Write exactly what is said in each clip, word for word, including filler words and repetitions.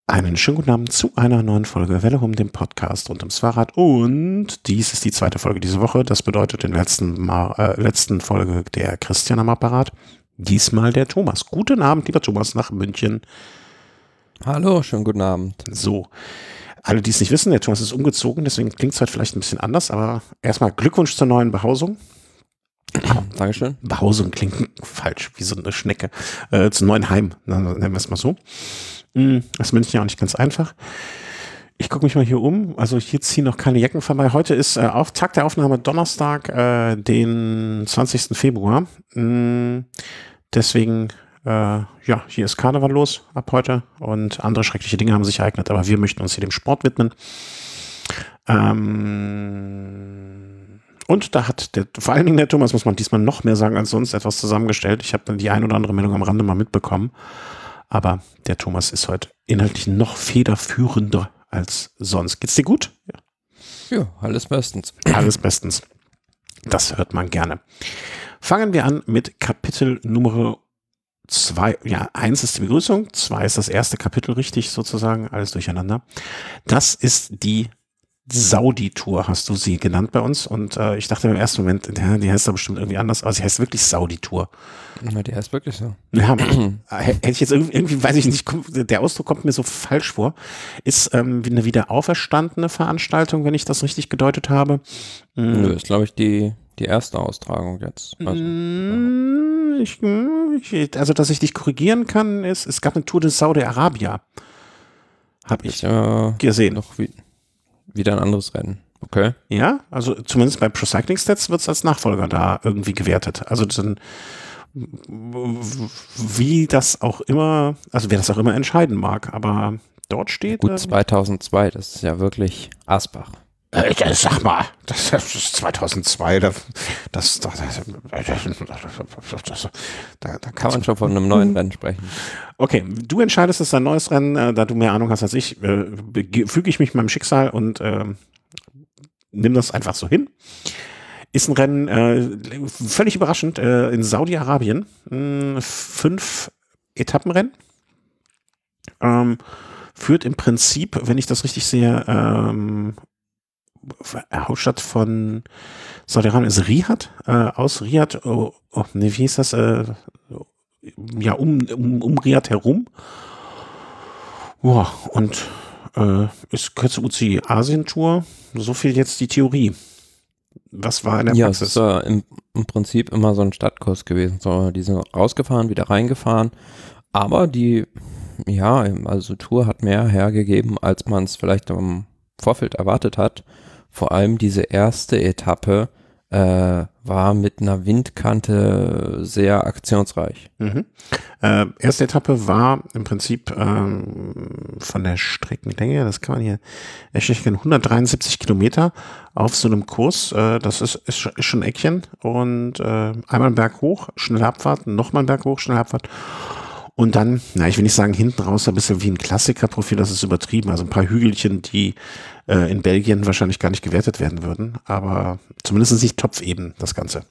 Einen schönen guten Abend zu einer neuen Folge Welle um, dem Podcast rund ums Fahrrad. Und dies ist die zweite Folge diese Woche. Das bedeutet in der letzten, Mal, äh, letzten Folge der Christian am Apparat. Diesmal der Thomas. Guten Abend, lieber Thomas, nach München. Hallo, schönen guten Abend. So, alle, die es nicht wissen, der Thomas ist umgezogen, deswegen klingt es heute vielleicht ein bisschen anders. Aber erstmal Glückwunsch zur neuen Behausung. Dankeschön. Behausung klingt falsch, wie so eine Schnecke. Äh, zum neuen Heim, nennen wir es mal so. Das ist München ja auch nicht ganz einfach. Ich gucke mich mal hier um. Also hier ziehen noch keine Jacken vorbei. Heute ist äh, auch Tag der Aufnahme Donnerstag, äh, den zwanzigsten Februar. Mm, deswegen, äh, ja, hier ist Karneval los ab heute und andere schreckliche Dinge haben sich ereignet, aber wir möchten uns hier dem Sport widmen. Ähm, und da hat der, vor allen Dingen der Thomas, muss man diesmal noch mehr sagen als sonst, etwas zusammengestellt. Ich habe dann die ein oder andere Meldung am Rande mal mitbekommen. Aber der Thomas ist heute inhaltlich noch federführender als sonst. Geht's dir gut? Ja, ja, alles bestens. Alles bestens. Das hört man gerne. Fangen wir an mit Kapitel Nummer zwei. Ja, eins ist die Begrüßung, zwei ist das erste Kapitel, richtig sozusagen, alles durcheinander. Das ist die Saudi-Tour, hast du sie genannt bei uns. Und äh, ich dachte im ersten Moment, ja, die heißt da bestimmt irgendwie anders, aber sie heißt wirklich Saudi-Tour. Na, die heißt wirklich so. Ja, hätte ich jetzt irgendwie, irgendwie, weiß ich nicht, der Ausdruck kommt mir so falsch vor. Ist ähm, eine wieder auferstandene Veranstaltung, wenn ich das richtig gedeutet habe? Mhm. Nö, ist, glaube ich, die, die erste Austragung jetzt. Also, mhm, ich, ich, also, dass ich dich korrigieren kann, ist, es gab eine Tour de Saudi-Arabia. Habe ich ja gesehen. Noch wie, wieder ein anderes Rennen. Okay. Ja, also zumindest bei Pro Cycling Stats wird es als Nachfolger da irgendwie gewertet. Also dann wie das auch immer, also wer das auch immer entscheiden mag, aber dort steht... Gut, zweitausendzwei, das ist ja wirklich Asbach. Äh, sag mal, das ist zweitausendzwei, das, das, das, das, das da, da kann man schon von einem neuen Rennen sprechen. Okay, du entscheidest, es ist ein neues Rennen, äh, da du mehr Ahnung hast als ich, äh, füge ich mich meinem Schicksal und äh, nimm das einfach so hin. Ist ein Rennen, äh, völlig überraschend, äh, in Saudi-Arabien. Mh, fünf Etappenrennen. Ähm, führt im Prinzip, wenn ich das richtig sehe, ähm, Hauptstadt von Saudi-Arabien ist Riyadh. Äh, aus Riyadh, oh, oh, nee, wie hieß das? Äh, ja, um, um, um Riyadh herum. Ja, und äh, ist gehört zur U C I-Asien-Tour. So viel jetzt die Theorie. Was war in der ja, Praxis? Es ist äh, im, im Prinzip immer so ein Stadtkurs gewesen. So, die sind rausgefahren, wieder reingefahren. Aber die, ja, also Tour hat mehr hergegeben, als man es vielleicht im Vorfeld erwartet hat. Vor allem diese erste Etappe äh, war mit einer Windkante sehr aktionsreich. Mhm. Äh, erste Etappe war im Prinzip ähm, von der Streckenlänge, das kann man hier erstellen, hundertdreiundsiebzig Kilometer auf so einem Kurs. Äh, das ist, ist, ist schon ein Eckchen und äh, einmal einen Berg hoch, schnelle Abfahrt, nochmal einen Berg hoch, schnelle Abfahrt. Und dann, na, ich will nicht sagen, hinten raus ein bisschen wie ein Klassikerprofil, das ist übertrieben. Also ein paar Hügelchen, die äh, in Belgien wahrscheinlich gar nicht gewertet werden würden. Aber zumindest nicht Topfeben, das Ganze.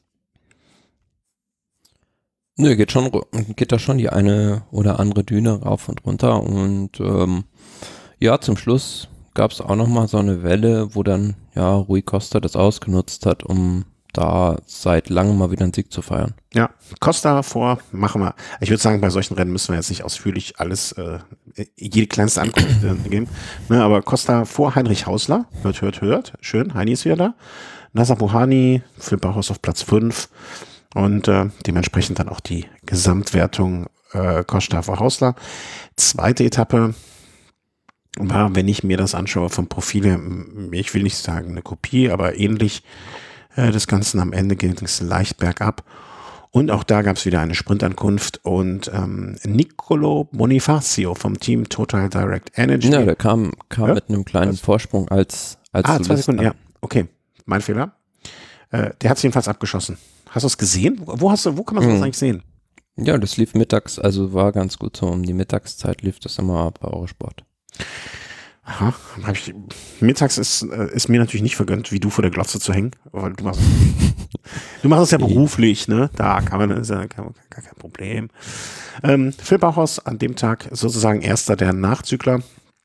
Nö, geht schon, geht da schon die eine oder andere Düne rauf und runter. Und ähm, ja, zum Schluss gab es auch nochmal so eine Welle, wo dann ja Rui Costa das ausgenutzt hat, um da seit langem mal wieder einen Sieg zu feiern. Ja, Costa vor, machen wir. Ich würde sagen, bei solchen Rennen müssen wir jetzt nicht ausführlich alles, äh, jede kleinste Ankunft äh, geben. Ne, aber Costa vor Heinrich Hausler, hört, hört, hört, schön, Heini ist wieder da. Nasser Bouhanni, Philipp Bauhaus auf Platz fünf und äh, dementsprechend dann auch die Gesamtwertung äh, Costa vor Hausler. Zweite Etappe war, wenn ich mir das anschaue vom Profil her, ich will nicht sagen eine Kopie, aber ähnlich des Ganzen. Am Ende ging es leicht bergab. Und auch da gab es wieder eine Sprintankunft und ähm, Nicolo Bonifacio vom Team Total Direct Energy. Ja, der kam, kam ja? mit einem kleinen Was? Vorsprung als, als Ah, zwei Sekunden, ja. Okay, mein Fehler. Äh, der hat es jedenfalls abgeschossen. Hast du es gesehen? Wo, hast du, wo kann man das mhm. eigentlich sehen? Ja, das lief mittags, also war ganz gut so. Um die Mittagszeit lief das immer bei Eurosport. Aha, hab ich, mittags ist, ist mir natürlich nicht vergönnt, wie du vor der Glotze zu hängen. Weil du machst, du machst es ja beruflich, ne? Da kann man, ist ja gar kein Problem. Ähm, Phil Bauhaus an dem Tag sozusagen erster der Nachzügler.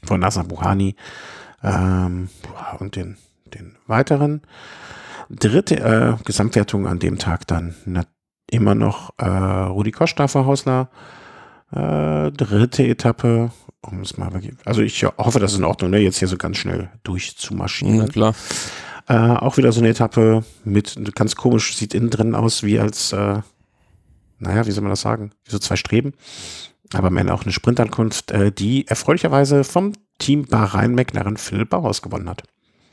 von Nasser Buhani ähm, und den, den weiteren. Dritte äh, Gesamtwertung an dem Tag dann na, immer noch äh, Rudi Costa vor Hausler. Äh, dritte Etappe, um es mal, also ich hoffe, das ist in Ordnung, ne? Jetzt hier so ganz schnell durchzumarschieren. Na klar. Äh, auch wieder so eine Etappe mit, ganz komisch, sieht innen drin aus wie als, äh, naja, wie soll man das sagen, wie so zwei Streben, aber am Ende auch eine Sprintankunft, äh, die erfreulicherweise vom Team Bahrain-McLaren Phil Bauhaus gewonnen hat.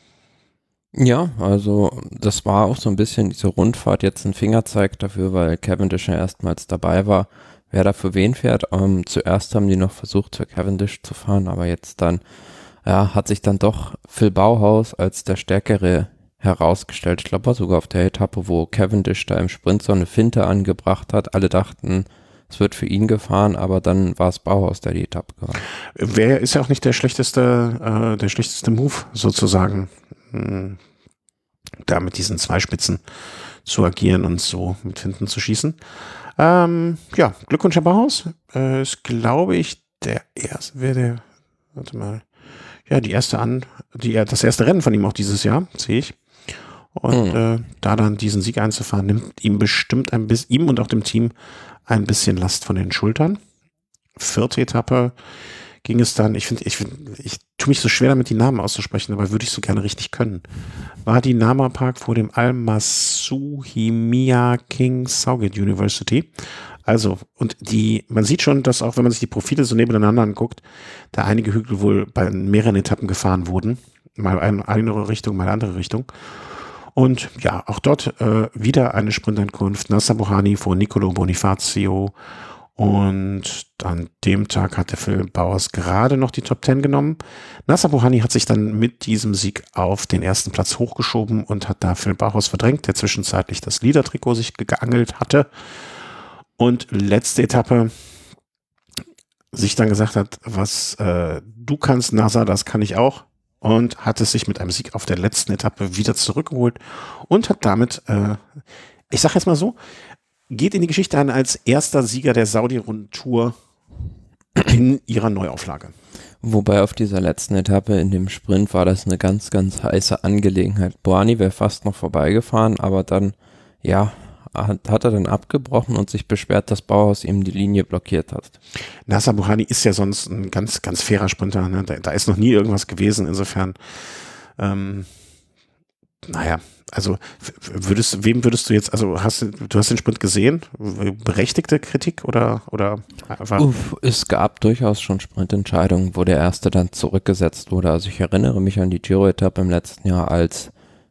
Ja, also das war auch so ein bisschen diese Rundfahrt jetzt ein Fingerzeig dafür, weil Cavendish ja erstmals dabei war, wer da für wen fährt. Ähm, zuerst haben die noch versucht, für Cavendish zu fahren, aber jetzt dann, ja, hat sich dann doch Phil Bauhaus als der Stärkere herausgestellt. Ich glaube, war sogar auf der Etappe, wo Cavendish da im Sprint so eine Finte angebracht hat. Alle dachten, es wird für ihn gefahren, aber dann war es Bauhaus, der die Etappe gewann. Wer ist ja auch nicht der schlechteste, äh, der schlechteste Move sozusagen, hm, da mit diesen zwei Spitzen zu agieren und so mit Finten zu schießen. Ähm, ja, Glückwunsch, Herr Bauhaus. Äh, ist, glaube ich, der erste, wer der, warte mal, ja, die erste an, die, das erste Rennen von ihm auch dieses Jahr, sehe ich. Und mhm. äh, da dann diesen Sieg einzufahren, nimmt ihm bestimmt ein bisschen, ihm und auch dem Team ein bisschen Last von den Schultern. Vierte Etappe ging es dann, ich finde, ich finde, ich tue mich so schwer damit, die Namen auszusprechen, aber würde ich so gerne richtig können. War die Nama Park vor dem Al-Masuhimia King Sauget University. Also, und die, man sieht schon, dass auch wenn man sich die Profile so nebeneinander anguckt, da einige Hügel wohl bei mehreren Etappen gefahren wurden. Mal eine, eine Richtung, mal eine andere Richtung. Und ja, auch dort äh, wieder eine Sprintankunft. Nasser Buhani vor Nicolo Bonifacio. Und an dem Tag hat der Phil Bauhaus gerade noch die Top Ten genommen. Nasser Buhani hat sich dann mit diesem Sieg auf den ersten Platz hochgeschoben und hat da Phil Bauhaus verdrängt, der zwischenzeitlich das Leader-Trikot sich geangelt hatte. Und letzte Etappe sich dann gesagt hat, was äh, du kannst, Nasser, das kann ich auch. Und hat es sich mit einem Sieg auf der letzten Etappe wieder zurückgeholt und hat damit, äh, ich sag jetzt mal so, geht in die Geschichte ein als erster Sieger der Saudi-Rundtour in ihrer Neuauflage. Wobei auf dieser letzten Etappe in dem Sprint war das eine ganz, ganz heiße Angelegenheit. Buhani wäre fast noch vorbeigefahren, aber dann, ja, hat, hat er dann abgebrochen und sich beschwert, dass Bauhaus ihm die Linie blockiert hat. Nasser Buhani ist ja sonst ein ganz, ganz fairer Sprinter. Ne? Da, da ist noch nie irgendwas gewesen. Insofern, ähm, naja, also würdest, wem würdest du jetzt, also hast du, du hast den Sprint gesehen? Berechtigte Kritik oder, oder einfach? Uff, es gab durchaus schon Sprintentscheidungen, wo der Erste dann zurückgesetzt wurde. Also ich erinnere mich an die Giro-Etappe im letzten Jahr, als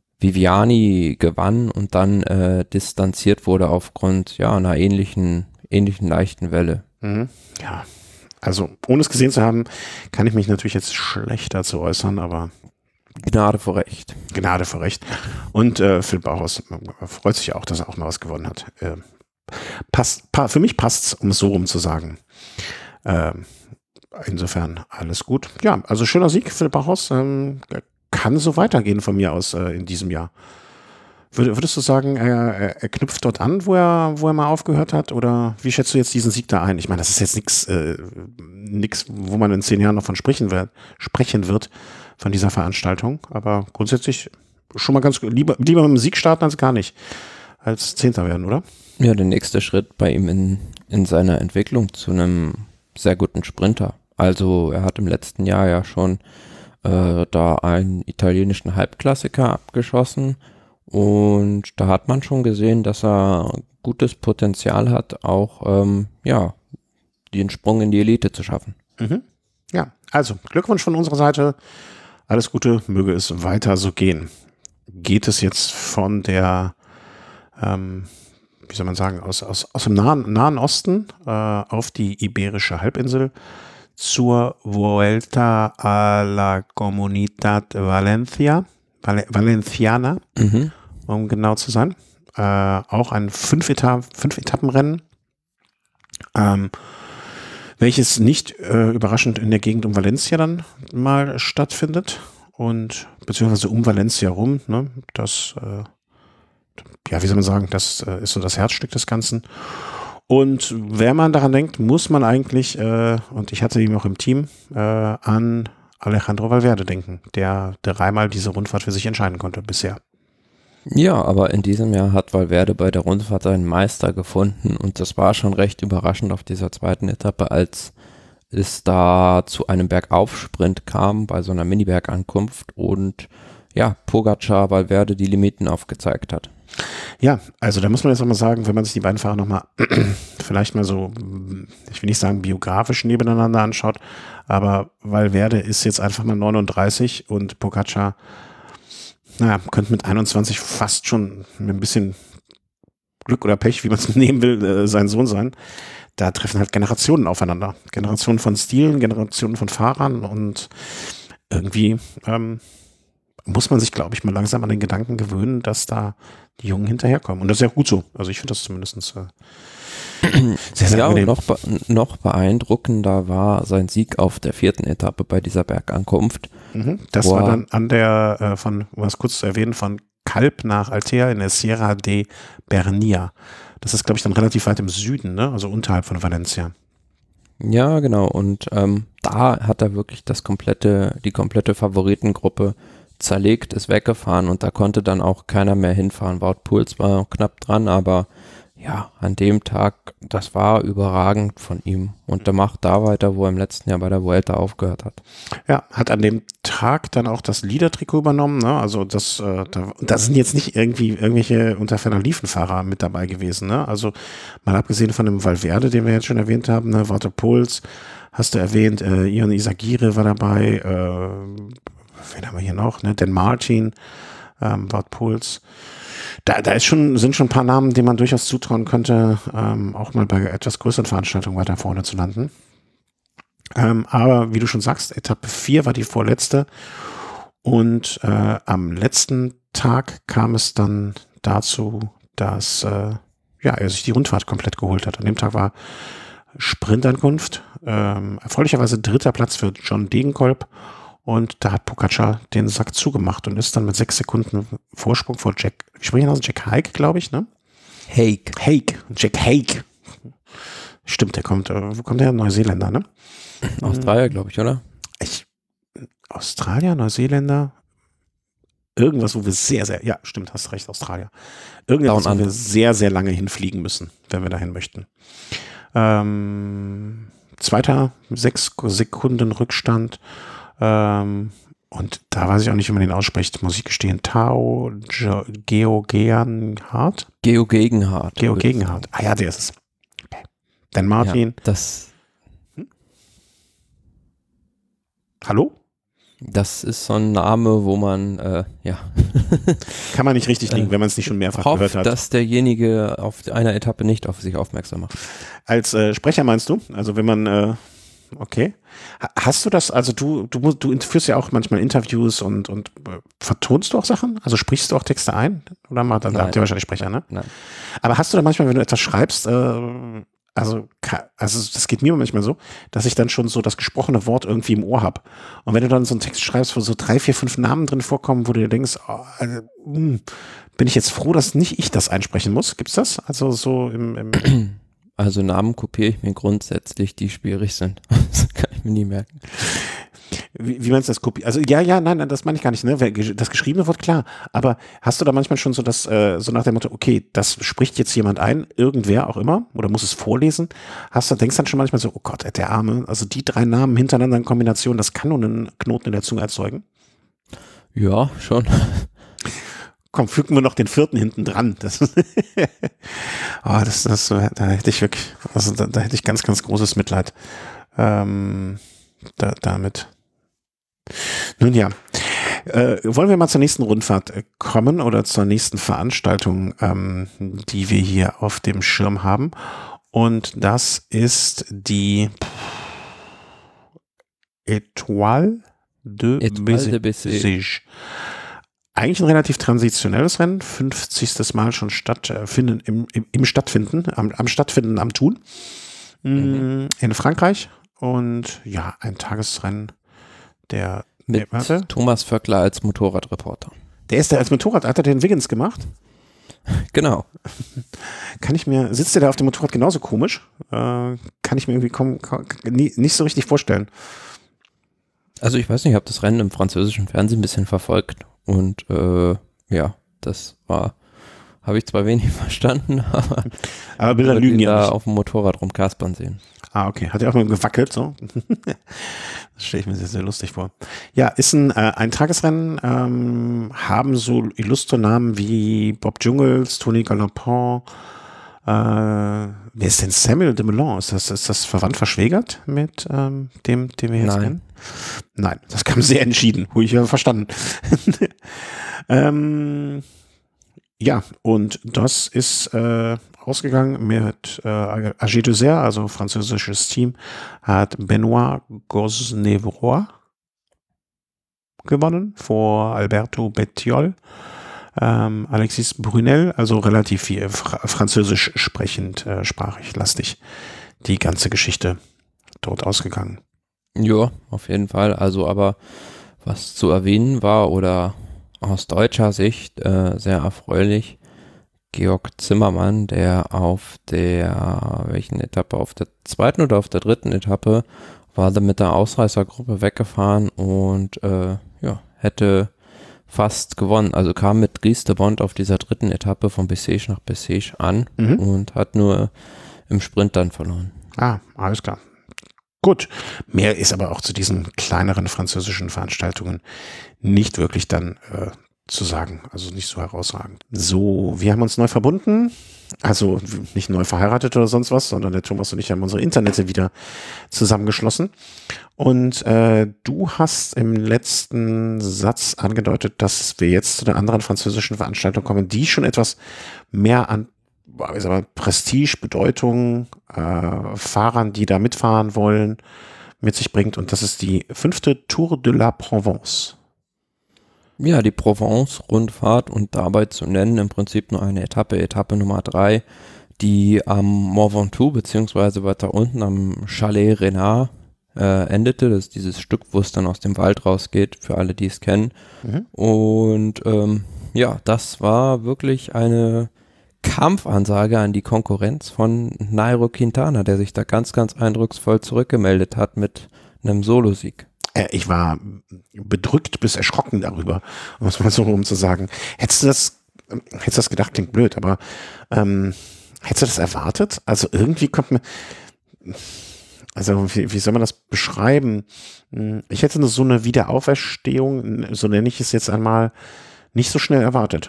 Viviani gewann und dann äh, distanziert wurde aufgrund ja einer ähnlichen, ähnlichen leichten Welle. Mhm. Ja, also ohne es gesehen zu haben, kann ich mich natürlich jetzt schlecht dazu äußern, aber Gnade vor Recht. Gnade vor Recht. Und äh, Phil Bauhaus freut sich auch, dass er auch mal was gewonnen hat. Äh, passt, pa- für mich passt es, um es so rum zu sagen. Äh, insofern alles gut. Ja, also schöner Sieg, Phil Bauhaus. Ähm, kann so weitergehen von mir aus äh, in diesem Jahr. Würde, würdest du sagen, er, er knüpft dort an, wo er, wo er mal aufgehört hat? Oder wie schätzt du jetzt diesen Sieg da ein? Ich meine, das ist jetzt nichts, äh, nix, wo man in zehn Jahren noch von sprechen wird, sprechen wird von dieser Veranstaltung. Aber grundsätzlich schon mal ganz gut. Lieber, lieber mit dem Sieg starten als gar nicht. Als Zehnter werden, oder? Ja, der nächste Schritt bei ihm in, in seiner Entwicklung zu einem sehr guten Sprinter. Also er hat im letzten Jahr ja schon äh, da einen italienischen Halbklassiker abgeschossen. Und da hat man schon gesehen, dass er gutes Potenzial hat, auch ähm, ja, den Sprung in die Elite zu schaffen. Mhm. Ja, also Glückwunsch von unserer Seite. Alles Gute, möge es weiter so gehen. Geht es jetzt von der, ähm, wie soll man sagen, aus, aus, aus dem Nahen, Nahen Osten äh, auf die Iberische Halbinsel zur Vuelta a la Comunidad Valencia, Val- Valenciana, mhm. um genau zu sein. Äh, auch ein fünf, Eta- fünf Etappenrennen, ähm, welches nicht äh, überraschend in der Gegend um Valencia dann mal stattfindet und beziehungsweise um Valencia rum. Ne? Das, äh, ja, wie soll man sagen, das äh, ist so das Herzstück des Ganzen. Und wenn man daran denkt, muss man eigentlich, äh, und ich hatte ihn auch im Team, äh, an Alejandro Valverde denken, der dreimal diese Rundfahrt für sich entscheiden konnte bisher. Ja, aber in diesem Jahr hat Valverde bei der Rundfahrt seinen Meister gefunden und das war schon recht überraschend auf dieser zweiten Etappe, als es da zu einem Bergaufsprint kam bei so einer Mini-Bergankunft und ja, Pogacar Valverde die Limiten aufgezeigt hat. Ja, also da muss man jetzt nochmal sagen, wenn man sich die beiden Fahrer nochmal vielleicht mal so, ich will nicht sagen biografisch nebeneinander anschaut, aber Valverde ist jetzt einfach mal neununddreißig und Pogacar, naja, könnte mit einundzwanzig fast schon mit ein bisschen Glück oder Pech, wie man es nehmen will, äh, sein Sohn sein. Da treffen halt Generationen aufeinander. Generationen von Stilen, Generationen von Fahrern und irgendwie ähm, muss man sich, glaube ich, mal langsam an den Gedanken gewöhnen, dass da die Jungen hinterherkommen. Und das ist ja gut so. Also ich finde das zumindest äh, sehr, sehr ja, angenehm. Und noch, be noch beeindruckender war sein Sieg auf der vierten Etappe bei dieser Bergankunft. Mhm. Das war dann an der, äh, von, um es kurz zu erwähnen, von Calp nach Altea in der Sierra de Bernia. Das ist, glaube ich, dann relativ weit im Süden, ne? Also unterhalb von Valencia. Ja, genau. Und ähm, da hat er wirklich das komplette, die komplette Favoritengruppe zerlegt, ist weggefahren und da konnte dann auch keiner mehr hinfahren. Wout Poels war knapp dran, aber ja, an dem Tag, das war überragend von ihm und der macht da weiter, wo er im letzten Jahr bei der Vuelta aufgehört hat. Ja, hat an dem Tag dann auch das Leader-Trikot übernommen, ne? Also das, äh, da, da sind jetzt nicht irgendwie irgendwelche unter ferner Liefen-Fahrer mit dabei gewesen, ne? Also mal abgesehen von dem Valverde, den wir jetzt schon erwähnt haben, ne? Wout Poels hast du erwähnt, äh, Ion Izagirre war dabei, äh, wen haben wir hier noch, ne? Dan Martin, ähm, Wout Poels. Da, da ist schon, sind schon ein paar Namen, denen man durchaus zutrauen könnte, ähm, auch mal bei etwas größeren Veranstaltungen weiter vorne zu landen. Ähm, aber wie du schon sagst, Etappe vier war die vorletzte und äh, am letzten Tag kam es dann dazu, dass äh, ja, er sich die Rundfahrt komplett geholt hat. An dem Tag war Sprintankunft, ähm, erfreulicherweise dritter Platz für John Degenkolb. Und da hat Pogacar den Sack zugemacht und ist dann mit sechs Sekunden Vorsprung vor Jack, wie spreche ich aus? Jack Haig, glaube ich, ne? Haig. Haig, Jack Haig. Stimmt, der kommt, äh, wo kommt der? Neuseeländer, ne? Australier, glaube ich, oder? Ich, Australier, Neuseeländer, irgendwas, wo wir sehr, sehr, ja, stimmt, hast recht, Australier. Irgendwas, wo wir sehr, sehr lange hinfliegen müssen, wenn wir dahin möchten. Ähm, zweiter, sechs Sekunden Rückstand. Ähm, und da weiß ich auch nicht, wie man den ausspricht, muss ich gestehen. Tao Geoghegan-Hart? Geo Gegenhardt. Geo Gegenhardt. Ah ja, der ist es. Okay. Dan Martin. Ja, das, hm? Hallo? Das ist so ein Name, wo man, äh, ja. Kann man nicht richtig liegen, wenn man es nicht schon mehrfach hofft, gehört hat. Dass derjenige auf einer Etappe nicht auf sich aufmerksam macht. Als äh, Sprecher meinst du? Also wenn man, äh, okay. Hast du das, also du, du, du führst ja auch manchmal Interviews und, und äh, vertonst du auch Sachen? Also sprichst du auch Texte ein? Oder mal, dann habt ihr wahrscheinlich Sprecher, ne? Nein. Aber hast du da manchmal, wenn du etwas schreibst, äh, also, also das geht mir manchmal so, dass ich dann schon so das gesprochene Wort irgendwie im Ohr habe. Und wenn du dann so einen Text schreibst, wo so drei, vier, fünf Namen drin vorkommen, wo du dir denkst, oh, also, mh, bin ich jetzt froh, dass nicht ich das einsprechen muss? Gibt's das? Also so im, im Also Namen kopiere ich mir grundsätzlich, die schwierig sind. Das kann ich mir nie merken. Wie, wie meinst du das kopieren? Also ja, ja, nein, nein, das meine ich gar nicht. Ne? Das geschriebene Wort, klar. Aber hast du da manchmal schon so das, äh, so nach dem Motto, okay, das spricht jetzt jemand ein, irgendwer auch immer, oder muss es vorlesen? Hast du, denkst dann schon manchmal so, oh Gott, der Arme, also die drei Namen hintereinander in Kombination, das kann nur einen Knoten in der Zunge erzeugen? Ja, schon. Komm, fügen wir noch den vierten hinten dran. Das, oh, das, das, da hätte ich wirklich, also da, da hätte ich ganz, ganz großes Mitleid ähm, da, damit. Nun ja, äh, wollen wir mal zur nächsten Rundfahrt kommen oder zur nächsten Veranstaltung, ähm, die wir hier auf dem Schirm haben. Und das ist die Étoile de Bessèges. Eigentlich ein relativ transitionelles Rennen, fünfzigstes Mal schon stattfinden, im, im, im Stattfinden, am, am Stattfinden, am Tun, mhm. in Frankreich und ja, ein Tagesrennen der, mit der, Thomas Vöckler als Motorradreporter. Der ist da als Motorrad, hat er den Wiggins gemacht? Genau. Kann ich mir, sitzt der da auf dem Motorrad genauso komisch? Äh, kann ich mir irgendwie komm, komm, nie, nicht so richtig vorstellen. Also ich weiß nicht, ich habe das Rennen im französischen Fernsehen ein bisschen verfolgt und äh, ja, das war, habe ich zwar wenig verstanden, aber, aber Bilder lügen ja da nicht. auf dem Motorrad rumkaspern sehen. Ah, okay. Hat er auch mal gewackelt, so? Das stelle ich mir sehr, sehr lustig vor. Ja, ist ein, äh, ein Tagesrennen, ähm, haben so illustre Namen wie Bob Jungels, Tony Galopin, äh, wer ist denn Samuel de Melon? Ist das, ist das verwandt verschwägert mit ähm, dem, den wir jetzt Nein. kennen? Nein, das kam sehr entschieden, habe ich ja verstanden. ähm, ja, und das ist äh, ausgegangen mit äh, A G Dessert, also französisches Team, hat Benoit Gosnevroy gewonnen vor Alberto Bettiol, ähm, Alexis Brunel, also relativ viel Fra- französisch sprechend, äh, sprachig lastig die ganze Geschichte dort ausgegangen. Ja, auf jeden Fall. Also aber was zu erwähnen war oder aus deutscher Sicht äh, sehr erfreulich, Georg Zimmermann, der auf der, welchen Etappe, auf der zweiten oder auf der dritten Etappe war er mit der Ausreißergruppe weggefahren und äh, ja, hätte fast gewonnen. Also kam mit Dries de Bond auf dieser dritten Etappe von Bessèges nach Bessèges an Mhm. und hat nur im Sprint dann verloren. Ah, alles klar. Gut. Mehr ist aber auch zu diesen kleineren französischen Veranstaltungen nicht wirklich dann äh, zu sagen. Also nicht so herausragend. So, wir haben uns neu verbunden. Also nicht neu verheiratet oder sonst was, sondern der Thomas und ich haben unsere Internete wieder zusammengeschlossen. Und äh, du hast im letzten Satz angedeutet, dass wir jetzt zu der anderen französischen Veranstaltung kommen, die schon etwas mehr an ich sag mal, Prestige, Bedeutung, äh, Fahrern, die da mitfahren wollen, mit sich bringt. Und das ist die fünfte Tour de la Provence. Ja, die Provence-Rundfahrt und dabei zu nennen im Prinzip nur eine Etappe, Etappe Nummer drei, die am Mont Ventoux beziehungsweise weiter unten am Chalet Renard äh, endete. Das ist dieses Stück, wo es dann aus dem Wald rausgeht, für alle, die es kennen. Mhm. Und ähm, ja, das war wirklich eine Kampfansage an die Konkurrenz von Nairo Quintana, der sich da ganz, ganz eindrucksvoll zurückgemeldet hat mit einem Solosieg. Äh, ich war bedrückt bis erschrocken darüber, um es mal so rum zu sagen. Hättest du das, hättest du das gedacht, klingt blöd, aber ähm, hättest du das erwartet? Also irgendwie kommt mir, also wie, wie soll man das beschreiben? Ich hätte so eine Wiederauferstehung, so nenne ich es jetzt einmal, nicht so schnell erwartet.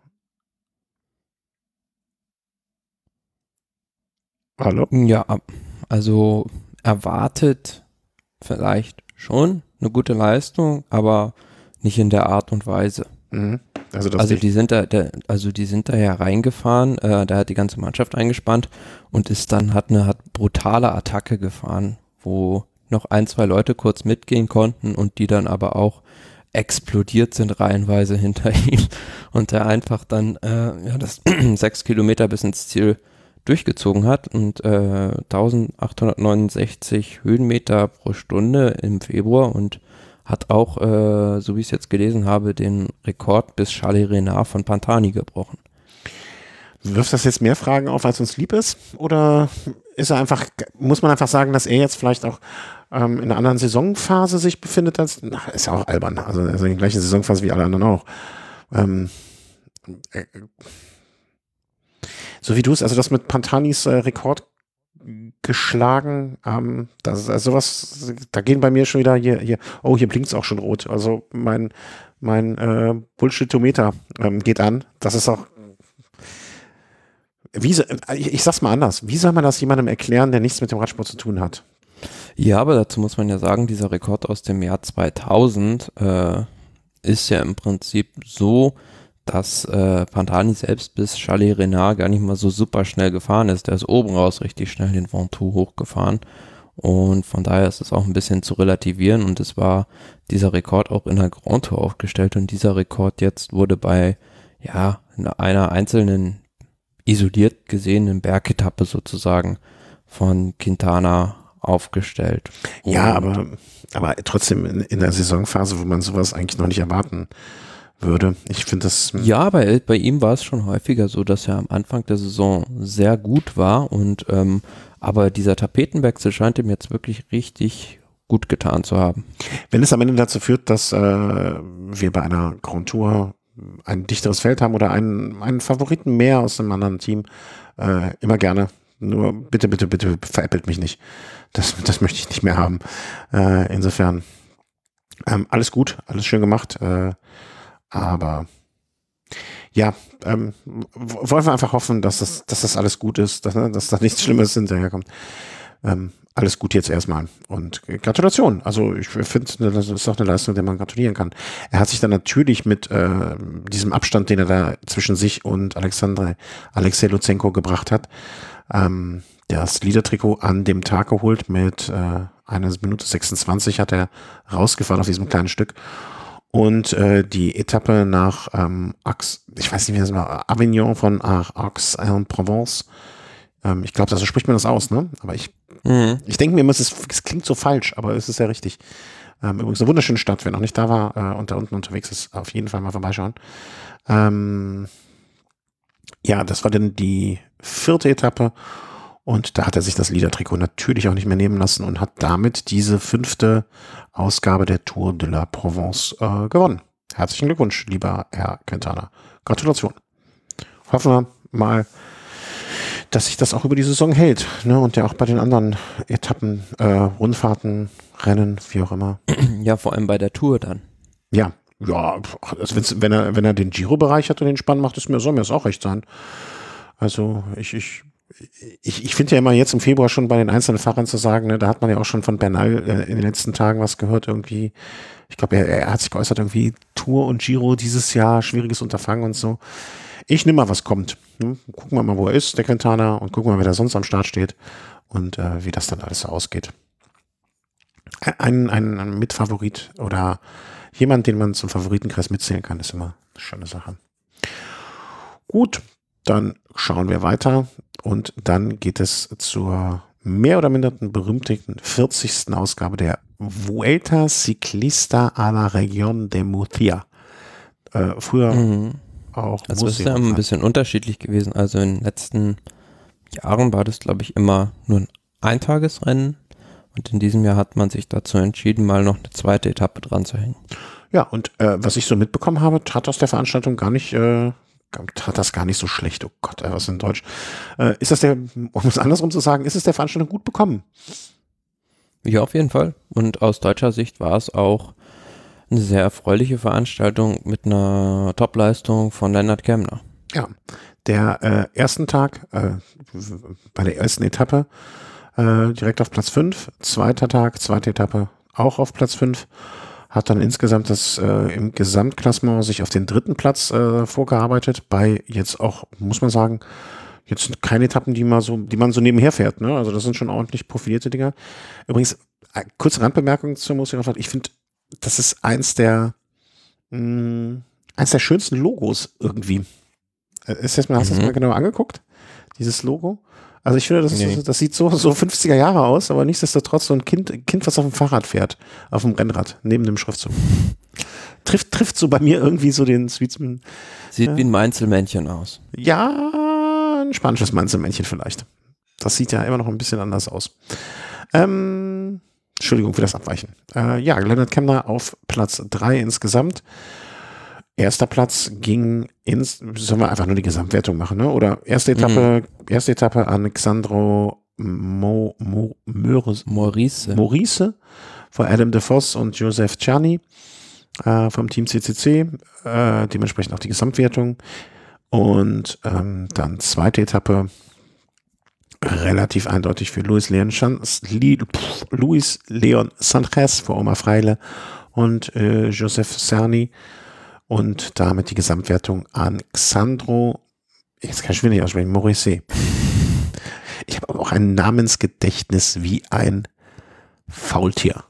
Hallo? Ja, also erwartet vielleicht schon eine gute Leistung, aber nicht in der Art und Weise. Mhm. Also, das Also nicht. die sind da, der, also die sind da ja reingefahren, äh, da hat die ganze Mannschaft eingespannt und ist dann, hat eine hat brutale Attacke gefahren, wo noch ein, zwei Leute kurz mitgehen konnten und die dann aber auch explodiert sind reihenweise hinter ihm und der einfach dann äh, ja, das sechs Kilometer bis ins Ziel durchgezogen hat und äh, eintausendachthundertneunundsechzig Höhenmeter pro Stunde im Februar und hat auch, äh, so wie ich es jetzt gelesen habe, den Rekord bis Chalet Renard von Pantani gebrochen. Wirft das jetzt mehr Fragen auf, als uns lieb ist? Oder ist er einfach, muss man einfach sagen, dass er jetzt vielleicht auch ähm, in einer anderen Saisonphase sich befindet? Als, na, ist ja auch albern. Also, also in der gleichen Saisonphase wie alle anderen auch. Ähm, äh, so wie du es, also das mit Pantanis äh, Rekord geschlagen, ähm, das, also sowas, da gehen bei mir schon wieder hier, hier, oh, hier blinkt es auch schon rot. Also mein, mein äh, Bullshitometer ähm, geht an. Das ist auch, wie, ich, ich sag's mal anders, wie soll man das jemandem erklären, der nichts mit dem Radsport zu tun hat? Ja, aber dazu muss man ja sagen, dieser Rekord aus dem Jahr zweitausend äh, ist ja im Prinzip so, dass äh, Pantani selbst bis Chalet Renard gar nicht mal so super schnell gefahren ist. Der ist oben raus richtig schnell den Ventoux hochgefahren und von daher ist es auch ein bisschen zu relativieren und es war dieser Rekord auch in der Grand Tour aufgestellt und dieser Rekord jetzt wurde bei ja in einer einzelnen isoliert gesehenen Bergetappe sozusagen von Quintana aufgestellt. Ja, aber, aber trotzdem in, in der Saisonphase, wo man sowas eigentlich noch nicht erwarten würde. Ich finde das. Ja, bei, bei ihm war es schon häufiger so, dass er am Anfang der Saison sehr gut war und ähm, aber dieser Tapetenwechsel scheint ihm jetzt wirklich richtig gut getan zu haben. Wenn es am Ende dazu führt, dass äh, wir bei einer Grand Tour ein dichteres Feld haben oder einen, einen Favoriten mehr aus einem anderen Team, äh, immer gerne. Nur bitte, bitte, bitte veräppelt mich nicht. Das, das möchte ich nicht mehr haben. Äh, insofern ähm, alles gut, alles schön gemacht. Äh, aber ja, ähm, wollen wir einfach hoffen, dass das, dass das alles gut ist, dass, ne, dass da nichts Schlimmes hinterherkommt. Ähm, alles gut jetzt erstmal. Und Gratulation. Also ich finde, das ist auch eine Leistung, der man gratulieren kann. Er hat sich dann natürlich mit äh, diesem Abstand, den er da zwischen sich und Alexandre, Alexei Lutsenko gebracht hat, ähm, das Leader-Trikot an dem Tag geholt. Mit äh, einer Minute sechsundzwanzig hat er rausgefahren auf diesem kleinen Stück. Und äh, die Etappe nach ähm, Aix, ich weiß nicht, wie das war, Avignon von Aix-en-Provence. Ähm, ich glaube, so spricht man das aus, ne? Aber ich Mhm. Ich denke mir immer, es, ist, es klingt so falsch, aber es ist ja richtig. Ähm, übrigens eine wunderschöne Stadt, wer noch nicht da war äh, und da unten unterwegs ist, auf jeden Fall mal vorbeischauen. Ähm, ja, das war dann die vierte Etappe und da hat er sich das Leader-Trikot natürlich auch nicht mehr nehmen lassen und hat damit diese fünfte Ausgabe der Tour de la Provence äh, gewonnen. Herzlichen Glückwunsch, lieber Herr Quintana. Gratulation. Hoffen wir mal, dass sich das auch über die Saison hält, ne? Und ja auch bei den anderen Etappen, äh, Rundfahrten, Rennen, wie auch immer. Ja, vor allem bei der Tour dann. Ja, ja, also wenn er, wenn er den Giro bereichert und den spannend macht, ist mir, soll mir das auch recht sein. Also ich, ich, ich, ich finde ja immer jetzt im Februar schon bei den einzelnen Fahrern zu sagen, ne, da hat man ja auch schon von Bernal äh, in den letzten Tagen was gehört irgendwie. Ich glaube, er, er hat sich geäußert irgendwie Tour und Giro dieses Jahr, schwieriges Unterfangen und so. Ich nehme mal, was kommt. Hm? Gucken wir mal, wo er ist, der Quintana, und gucken wir mal, wer da sonst am Start steht und äh, wie das dann alles so ausgeht. Ein, ein, ein Mitfavorit oder jemand, den man zum Favoritenkreis mitzählen kann, ist immer eine schöne Sache. Gut, dann schauen wir weiter und dann geht es zur mehr oder minder berühmten vierzigsten Ausgabe der Vuelta Ciclista a la Región de Murcia. Äh, früher mhm. auch Also es ist ja ein bisschen unterschiedlich gewesen. Also in den letzten Jahren war das, glaube ich, immer nur ein Eintagesrennen. Und in diesem Jahr hat man sich dazu entschieden, mal noch eine zweite Etappe dran zu hängen. Ja, und äh, was ich so mitbekommen habe, tat aus der Veranstaltung gar nicht, äh, tat das gar nicht so schlecht. Oh Gott, äh, was in Deutsch. Äh, ist das der, um es andersrum zu sagen, ist es der Veranstaltung gut bekommen? Ja, auf jeden Fall. Und aus deutscher Sicht war es auch eine sehr erfreuliche Veranstaltung mit einer Topleistung von Lennart Kämna. Ja, der äh, ersten Tag, äh, bei der ersten Etappe, äh, direkt auf Platz fünf, zweiter Tag, zweite Etappe auch auf Platz fünf, hat dann insgesamt das äh, im Gesamtklassement sich auf den dritten Platz äh, vorgearbeitet, bei jetzt auch, muss man sagen, jetzt sind keine Etappen, die man so, die man so nebenher fährt, ne? Also das sind schon ordentlich profilierte Dinger. Übrigens, äh, kurze Randbemerkung zur Musik, ich finde, das ist eins der mh, eins der schönsten Logos irgendwie. Ist das mal, hast du mhm. das mal genau angeguckt? Dieses Logo? Also ich finde, das, nee. ist, das sieht so, so fünfziger Jahre aus, aber nichtsdestotrotz so ein Kind, Kind, was auf dem Fahrrad fährt, auf dem Rennrad, neben dem Schriftzug. Trifft, trifft so bei mir irgendwie so den Sweetsman. Sieht ja. wie ein Mainzelmännchen aus. Ja, ein spanisches Mainzelmännchen vielleicht. Das sieht ja immer noch ein bisschen anders aus. Ähm, Entschuldigung für das Abweichen. Äh, ja, Lennart Kämna auf Platz drei insgesamt. Erster Platz ging ins, sollen wir einfach nur die Gesamtwertung machen, ne? Oder erste Etappe, mhm. erste Etappe Alexandro Mo, Mo, Möres, Maurice. Maurice vor Adam de Vos und Joseph Czerny äh, vom Team C C C, äh, dementsprechend auch die Gesamtwertung. Und ähm, dann zweite Etappe relativ eindeutig für Luis Leon, Luis Leon Sanchez vor Omar Freile und äh, Joseph Czerny. Und damit die Gesamtwertung an Xandro, jetzt kann ich wieder nicht aussprechen, Maurice. Ich habe aber auch ein Namensgedächtnis wie ein Faultier.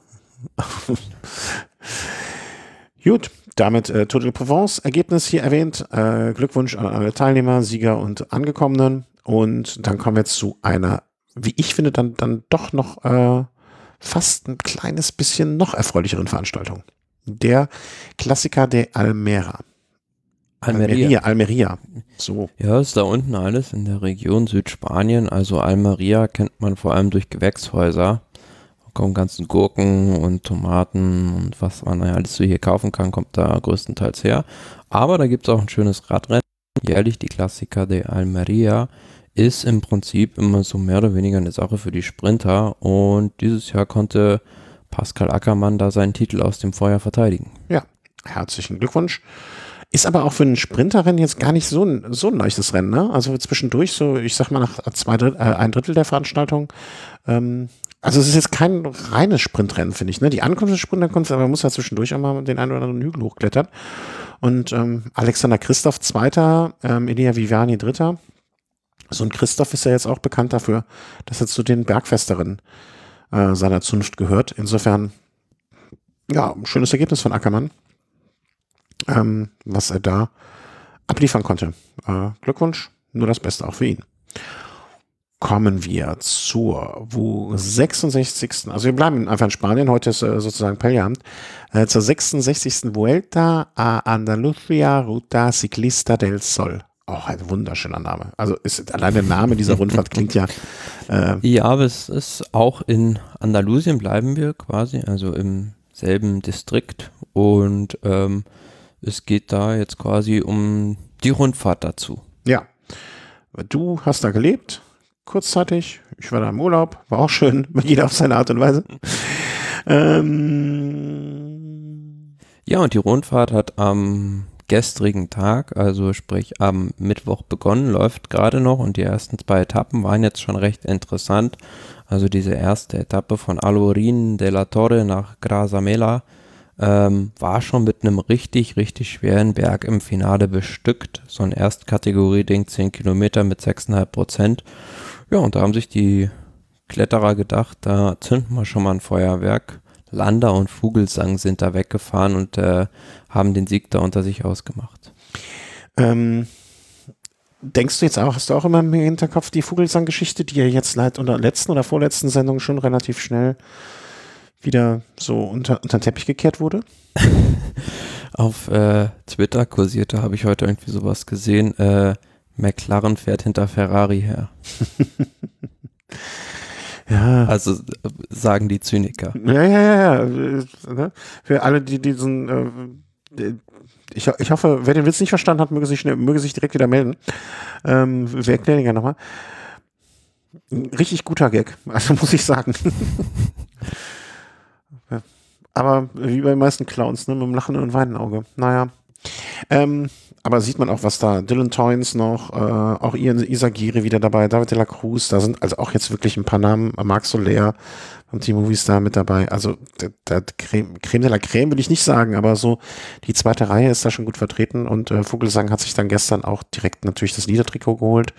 Gut, damit äh, Tour de Provence, Ergebnis hier erwähnt. Äh, Glückwunsch an alle Teilnehmer, Sieger und Angekommenen. Und dann kommen wir jetzt zu einer, wie ich finde, dann, dann doch noch äh, fast ein kleines bisschen noch erfreulicheren Veranstaltung. Der Klassiker de Almera. Almeria. Almeria, Almeria. So. Ja, ist da unten alles in der Region Südspanien. Also Almeria kennt man vor allem durch Gewächshäuser. kommen ganzen Gurken und Tomaten und was man ja alles so hier kaufen kann, kommt da größtenteils her. Aber da gibt es auch ein schönes Radrennen. Jährlich die Klassiker de Almería ist im Prinzip immer so mehr oder weniger eine Sache für die Sprinter. Und dieses Jahr konnte Pascal Ackermann da seinen Titel aus dem Vorjahr verteidigen. Ja, herzlichen Glückwunsch. Ist aber auch für einen Sprinterrennen jetzt gar nicht so ein, so ein leichtes Rennen, ne? Also zwischendurch so, ich sag mal nach zwei Dritt, äh, ein Drittel der Veranstaltung. Ähm, also es ist jetzt kein reines Sprintrennen, finde ich, ne? Die Ankunft des Sprinterkunst, aber man muss ja zwischendurch auch mal den einen oder anderen Hügel hochklettern. Und ähm, Alexander Christoph Zweiter, ähm, Elia Viviani Dritter. So ein Christoph ist ja jetzt auch bekannt dafür, dass er zu den Bergfesteren äh, seiner Zunft gehört. Insofern, ja, ein schönes Ergebnis von Ackermann. Ähm, was er da abliefern konnte. Äh, Glückwunsch, nur das Beste auch für ihn. Kommen wir zur wo sechsundsechzigsten Also wir bleiben einfach in Spanien, heute ist äh, sozusagen Pellabend, äh, zur sechsundsechzigsten Vuelta a Andalucía Ruta Ciclista del Sol. Auch ein wunderschöner Name. Also ist allein der Name dieser Rundfahrt klingt ja. Äh, ja, aber es ist auch in Andalusien bleiben wir quasi, also im selben Distrikt und ähm, es geht da jetzt quasi um die Rundfahrt dazu. Ja, du hast da gelebt, kurzzeitig. Ich war da im Urlaub, war auch schön, jeder auf seine Art und Weise. Ähm ja, und die Rundfahrt hat am gestrigen Tag, also sprich am Mittwoch begonnen, läuft gerade noch und die ersten zwei Etappen waren jetzt schon recht interessant. Also diese erste Etappe von Alhaurín de la Torre nach Grazamela Ähm, war schon mit einem richtig, richtig schweren Berg im Finale bestückt. So ein Erstkategorie-Ding, zehn Kilometer mit sechs Komma fünf Prozent. Ja, und da haben sich die Kletterer gedacht, da zünden wir schon mal ein Feuerwerk. Lander und Vogelsang sind da weggefahren und äh, haben den Sieg da unter sich ausgemacht. Ähm, denkst du jetzt auch, hast du auch immer im Hinterkopf die Vogelsang-Geschichte, die ja jetzt leid unter letzten oder vorletzten Sendung schon relativ schnell wieder so unter, unter den Teppich gekehrt wurde? Auf äh, Twitter kursierte, habe ich heute irgendwie sowas gesehen, äh, McLaren fährt hinter Ferrari her. Ja. Also sagen die Zyniker. Ja, ja, ja, ja. Für alle, die diesen äh, ich, ich hoffe, wer den Witz nicht verstanden hat, möge sich, schnell, möge sich direkt wieder melden. Ähm, wir erklären ihn ja nochmal. Richtig guter Gag, also muss ich sagen. Aber wie bei den meisten Clowns, ne, mit dem lachenden und weinenden Auge. Naja. Ähm, aber sieht man auch, was da, Dylan Toynes noch, äh, auch Ian Izagirre wieder dabei, David de la Cruz, da sind also auch jetzt wirklich ein paar Namen, Marc Soler vom Team Movistar mit dabei. Also der, der Creme, Creme de la Creme will ich nicht sagen, aber so die zweite Reihe ist da schon gut vertreten und äh, Vogelsang hat sich dann gestern auch direkt natürlich das Liedertrikot geholt.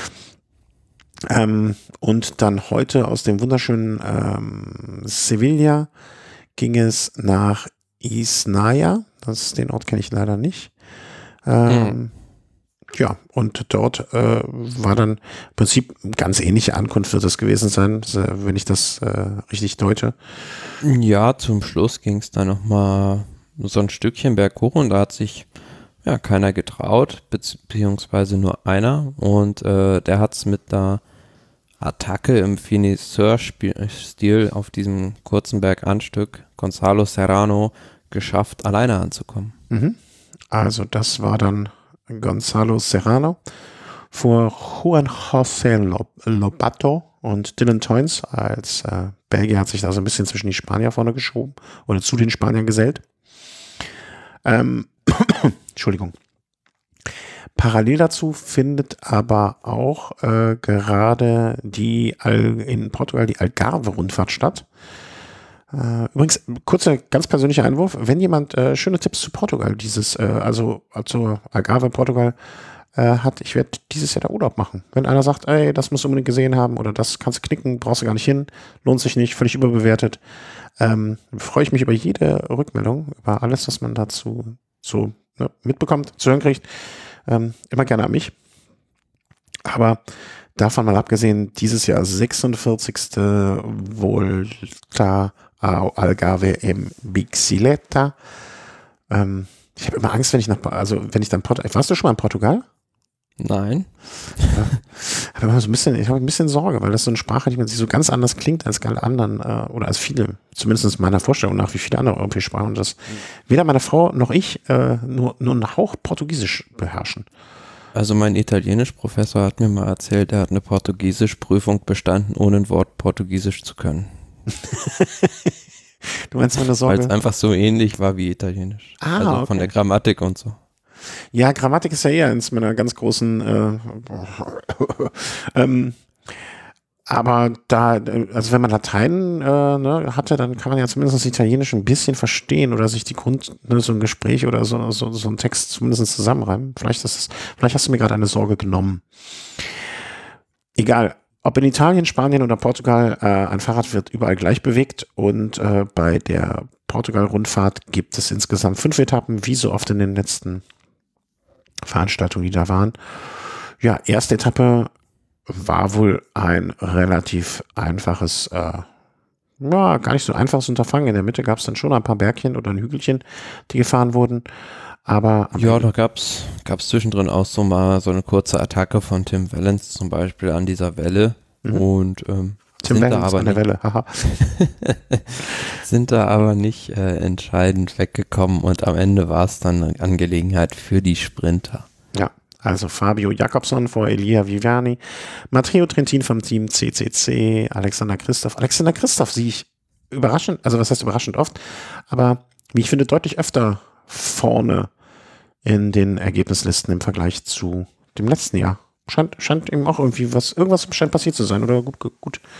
Ähm, und dann heute aus dem wunderschönen ähm, Sevilla ging es nach Isnaya. Das, den Ort kenne ich leider nicht. Ähm, mhm. Ja, und dort äh, war dann im Prinzip eine ganz ähnliche Ankunft wird das gewesen sein, wenn ich das äh, richtig deute. Ja, zum Schluss ging es dann nochmal so ein Stückchen berghoch und da hat sich ja keiner getraut, beziehungsweise nur einer und äh, der hat es mit der Attacke im Finisseur-Stil auf diesem kurzen Berganstück Gonzalo Serrano geschafft, alleine anzukommen. Mhm. Also das war dann Gonzalo Serrano vor Juan José Lobato und Dylan Toynes als äh, Belgier hat sich da so ein bisschen zwischen die Spanier vorne geschoben oder zu den Spaniern gesellt. Ähm, Entschuldigung. Parallel dazu findet aber auch äh, gerade die Al in Portugal die Algarve-Rundfahrt statt. Äh, übrigens, kurzer, ganz persönlicher Einwurf, wenn jemand äh, schöne Tipps zu Portugal, dieses, äh, also zur Algarve Portugal äh, hat, ich werde dieses Jahr da Urlaub machen. Wenn einer sagt, ey, das musst du unbedingt gesehen haben oder das kannst du knicken, brauchst du gar nicht hin, lohnt sich nicht, völlig überbewertet, ähm, freue ich mich über jede Rückmeldung, über alles, was man dazu so ne, mitbekommt, zu hören kriegt. Ähm, immer gerne an mich. Aber davon mal abgesehen, dieses Jahr sechsundvierzigste Volta ao Algarve im Bicicleta. Ähm, ich habe immer Angst, wenn ich nach, also wenn ich dann Portugal, warst du schon mal in Portugal? Nein. Ja, aber so ein bisschen, ich habe ein bisschen Sorge, weil das so eine Sprache, die man sich so ganz anders klingt als alle anderen äh, oder als viele, zumindest meiner Vorstellung nach, wie viele andere europäische Sprachen. Und das mhm. weder meine Frau noch ich äh, nur, nur einen Hauch Portugiesisch beherrschen. Also mein Italienisch-Professor hat mir mal erzählt, er hat eine Portugiesisch-Prüfung bestanden, ohne ein Wort Portugiesisch zu können. Du meinst meine Sorge? Weil es einfach so ähnlich war wie Italienisch. Ah, also okay. Von der Grammatik und so. Ja, Grammatik ist ja eher eins meiner ganz großen äh, ähm, aber da, also wenn man Latein äh, ne, hatte, dann kann man ja zumindest Italienisch ein bisschen verstehen oder sich die Grund, ne, so ein Gespräch oder so, so, so ein Text zumindest zusammenreimen. Vielleicht ist es, vielleicht hast du mir gerade eine Sorge genommen. Egal. Ob in Italien, Spanien oder Portugal, äh, ein Fahrrad wird überall gleich bewegt und äh, bei der Portugal-Rundfahrt gibt es insgesamt fünf Etappen, wie so oft in den letzten Veranstaltungen, die da waren. Ja, erste Etappe war wohl ein relativ einfaches, äh, ja, gar nicht so einfaches Unterfangen. In der Mitte gab es dann schon ein paar Bergchen oder ein Hügelchen, die gefahren wurden. Aber ja, da gab's gab's zwischendrin auch so mal so eine kurze Attacke von Tim Wellens zum Beispiel an dieser Welle. Mhm. Und ähm, Tim Wellens an der Welle, haha. sind da aber nicht äh, entscheidend weggekommen und am Ende war es dann eine Angelegenheit für die Sprinter. Ja, also Fabio Jakobsson vor Elia Viviani, Matteo Trentin vom Team C C C, Alexander Christoph. Alexander Christoph sehe ich überraschend, also was heißt überraschend oft, aber wie ich finde deutlich öfter vorne in den Ergebnislisten im Vergleich zu dem letzten Jahr. Scheint, scheint eben auch irgendwie was, irgendwas scheint passiert zu sein oder gut, gut, gut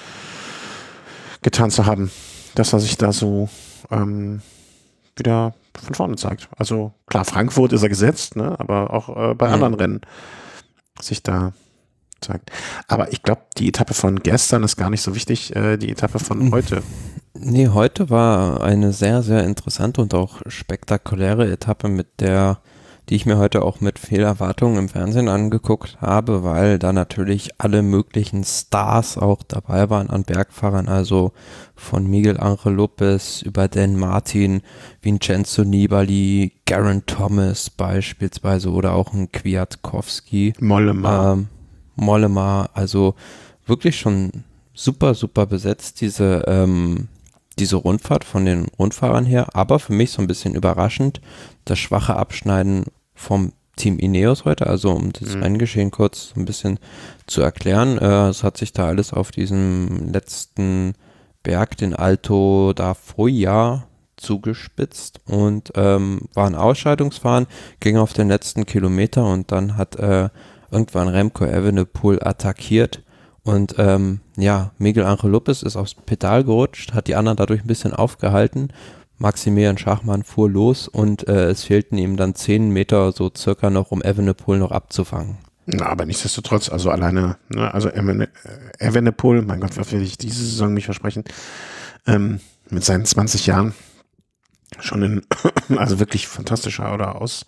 getan zu haben, dass er sich da so ähm, wieder von vorne zeigt. Also klar, Frankfurt ist er gesetzt, ne, aber auch äh, bei mhm. anderen Rennen sich da zeigt. Aber ich glaube, die Etappe von gestern ist gar nicht so wichtig, äh, die Etappe von heute. Nee, heute war eine sehr, sehr interessante und auch spektakuläre Etappe, mit der die ich mir heute auch mit viel Erwartungen im Fernsehen angeguckt habe, weil da natürlich alle möglichen Stars auch dabei waren an Bergfahrern, also von Miguel Ángel López über Dan Martin, Vincenzo Nibali, Geraint Thomas beispielsweise oder auch ein Kwiatkowski. Mollema. Ähm, Mollema, also wirklich schon super, super besetzt, diese, ähm, diese Rundfahrt von den Rundfahrern her, aber für mich so ein bisschen überraschend, das schwache Abschneiden vom Team Ineos heute, also um das mhm. Renngeschehen kurz ein bisschen zu erklären. Äh, es hat sich da alles auf diesem letzten Berg, den Alto da Foia, zugespitzt und ähm, war ein Ausscheidungsfahren, ging auf den letzten Kilometer und dann hat äh, irgendwann Remco Evenepoel attackiert und ähm, ja, Miguel Ángel López ist aufs Pedal gerutscht, hat die anderen dadurch ein bisschen aufgehalten. Maximilian Schachmann fuhr los und äh, es fehlten ihm dann zehn Meter so circa noch, um Evenepoel noch abzufangen. Na, aber nichtsdestotrotz, also alleine, ne, also Evenepoel, mein Gott, was will ich diese Saison mich versprechen, ähm, mit seinen zwanzig Jahren schon in, also wirklich fantastischer oder aus,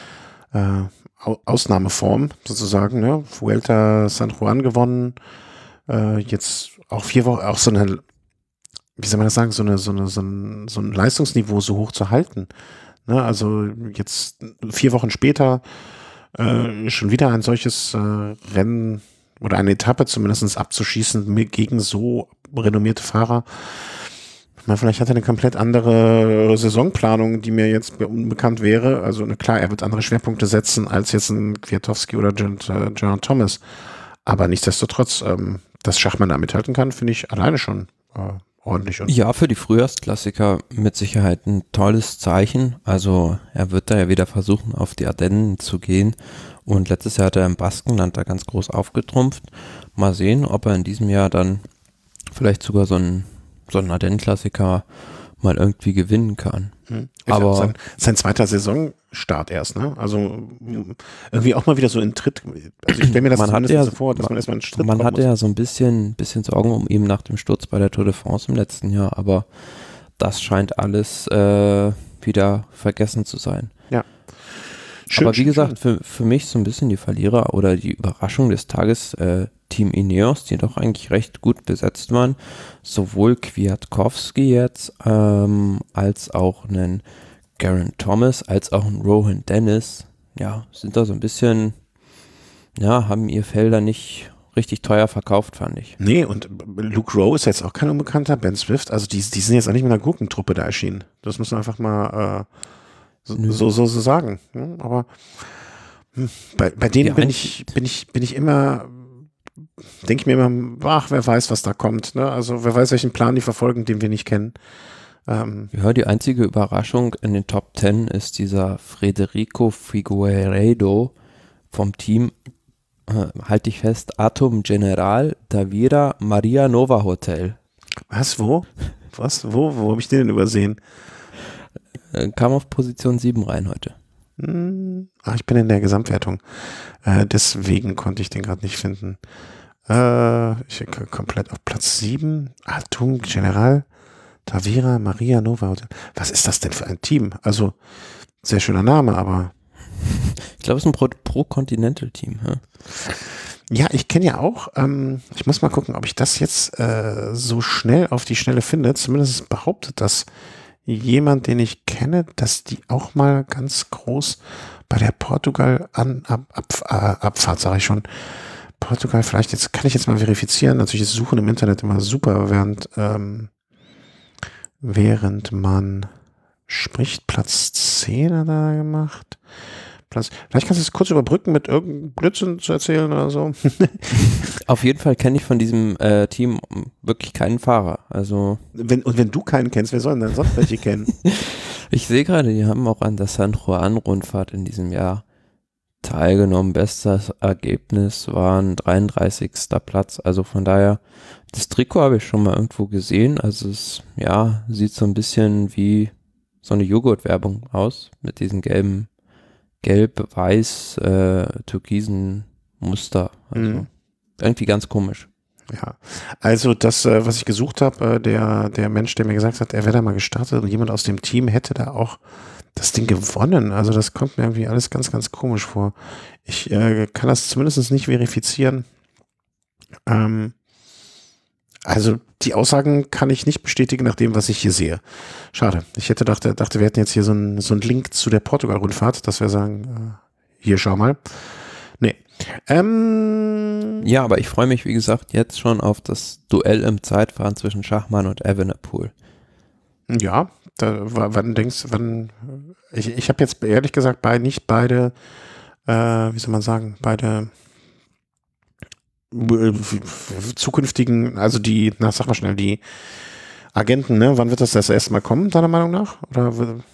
äh, Ausnahmeform sozusagen, ne, Vuelta San Juan gewonnen, äh, jetzt auch vier Wochen, auch so eine, wie soll man das sagen, so eine, so eine, so ein, so ein Leistungsniveau so hoch zu halten. Ne, also jetzt vier Wochen später äh, schon wieder ein solches äh, Rennen oder eine Etappe zumindest abzuschießen gegen so renommierte Fahrer. Ich meine, vielleicht hat er eine komplett andere Saisonplanung, die mir jetzt unbekannt wäre. Also ne, klar, er wird andere Schwerpunkte setzen als jetzt ein Kwiatkowski oder Geraint Thomas. Aber nichtsdestotrotz, ähm, dass Schachmann da mithalten kann, finde ich alleine schon äh, ordentlich. Und ja, für die Frühjahrsklassiker mit Sicherheit ein tolles Zeichen. Also er wird da ja wieder versuchen, auf die Ardennen zu gehen. Und letztes Jahr hat er im Baskenland da ganz groß aufgetrumpft. Mal sehen, ob er in diesem Jahr dann vielleicht sogar so einen, so einen Ardennen-Klassiker mal irgendwie gewinnen kann. Hm. Aber sein, sein zweiter Saisonstart erst, ne? Also irgendwie auch mal wieder so in Tritt. Also ich stelle mir das man zumindest ja, so vor, dass man erstmal einen Schritt Man hatte muss. ja so ein bisschen, bisschen Sorgen um ihn nach dem Sturz bei der Tour de France im letzten Jahr, aber das scheint alles äh, wieder vergessen zu sein. Ja. Schön, aber wie schön, gesagt, schön. für, für mich so ein bisschen die Verlierer oder die Überraschung des Tages, äh, Team Ineos, die doch eigentlich recht gut besetzt waren. Sowohl Kwiatkowski jetzt, ähm, als auch einen Geraint Thomas, als auch einen Rohan Dennis, ja, sind da so ein bisschen, ja, haben ihr Felder nicht richtig teuer verkauft, fand ich. Nee, und Luke Rowe ist jetzt auch kein Unbekannter, Ben Swift, also die, die sind jetzt auch nicht mit einer Gurkentruppe da erschienen. Das muss man einfach mal äh, so, so, so, so sagen. Ja, aber hm, bei, bei denen Ja, bin ich, bin ich, bin ich immer, denke ich mir immer, ach, wer weiß, was da kommt. Ne? Also wer weiß, welchen Plan die verfolgen, den wir nicht kennen. Ähm, Ja, die einzige Überraschung in den Top Ten ist dieser Federico Figueiredo vom Team, äh, halte ich fest, Atom General Davira Maria Nova Hotel. was, wo? Was, wo, wo habe ich den denn übersehen? Äh, kam auf Position sieben rein heute. Hm, ach, ich bin in der Gesamtwertung. Äh, deswegen konnte ich den gerade nicht finden. Äh, ich bin komplett auf Platz sieben. Atom General Tavira Maria Nova Hotel. Was ist das denn für ein Team? Also, sehr schöner Name, aber. Ich glaube, es ist ein Pro- Pro-Continental-Team. Ja? Ja, ich kenne ja auch, ähm, ich muss mal gucken, ob ich das jetzt äh, so schnell auf die Schnelle finde. Zumindest behauptet das jemand, den ich kenne, dass die auch mal ganz groß bei der Portugal an, ab, ab, äh, Abfahrt, sage ich schon. Portugal, vielleicht jetzt, kann ich jetzt mal verifizieren. Natürlich ist Suchen im Internet immer super, während, ähm, während man spricht. Platz zehn hat er gemacht. Platz, vielleicht kannst du es kurz überbrücken, mit irgendeinem Blödsinn zu erzählen oder so. Auf jeden Fall kenne ich von diesem äh, Team wirklich keinen Fahrer. Also wenn, und wenn du keinen kennst, wer soll denn dann sonst welche kennen? ich sehe gerade, die haben auch an der San Juan-Rundfahrt in diesem Jahr teilgenommen. Bestes Ergebnis war ein dreiunddreißigster Platz. Also von daher, das Trikot habe ich schon mal irgendwo gesehen. Also es ja, sieht so ein bisschen wie so eine Joghurt-Werbung aus mit diesen gelben, gelb-weiß, äh, türkisen Muster. Also Mhm. irgendwie ganz komisch. Ja, also das, äh, was ich gesucht habe, äh, der, der Mensch, der mir gesagt hat, er wäre da mal gestartet und jemand aus dem Team hätte da auch das Ding gewonnen. Also das kommt mir irgendwie alles ganz, ganz komisch vor. Ich äh, kann das zumindest nicht verifizieren. Ähm, also die Aussagen kann ich nicht bestätigen nach dem, was ich hier sehe. Schade. Ich hätte dachte, dachte wir hätten jetzt hier so einen so einen Link zu der Portugal-Rundfahrt, dass wir sagen, äh, hier schau mal. Nee. Ähm, Ja, aber ich freue mich, wie gesagt, jetzt schon auf das Duell im Zeitfahren zwischen Schachmann und Evenepoel. Ja, da, wann denkst wann, ich, ich habe jetzt ehrlich gesagt bei nicht beide, äh, wie soll man sagen, beide äh, zukünftigen, also die, na sag mal schnell, die Agenten, ne, wann wird das das erste Mal kommen, deiner Meinung nach? Oder wird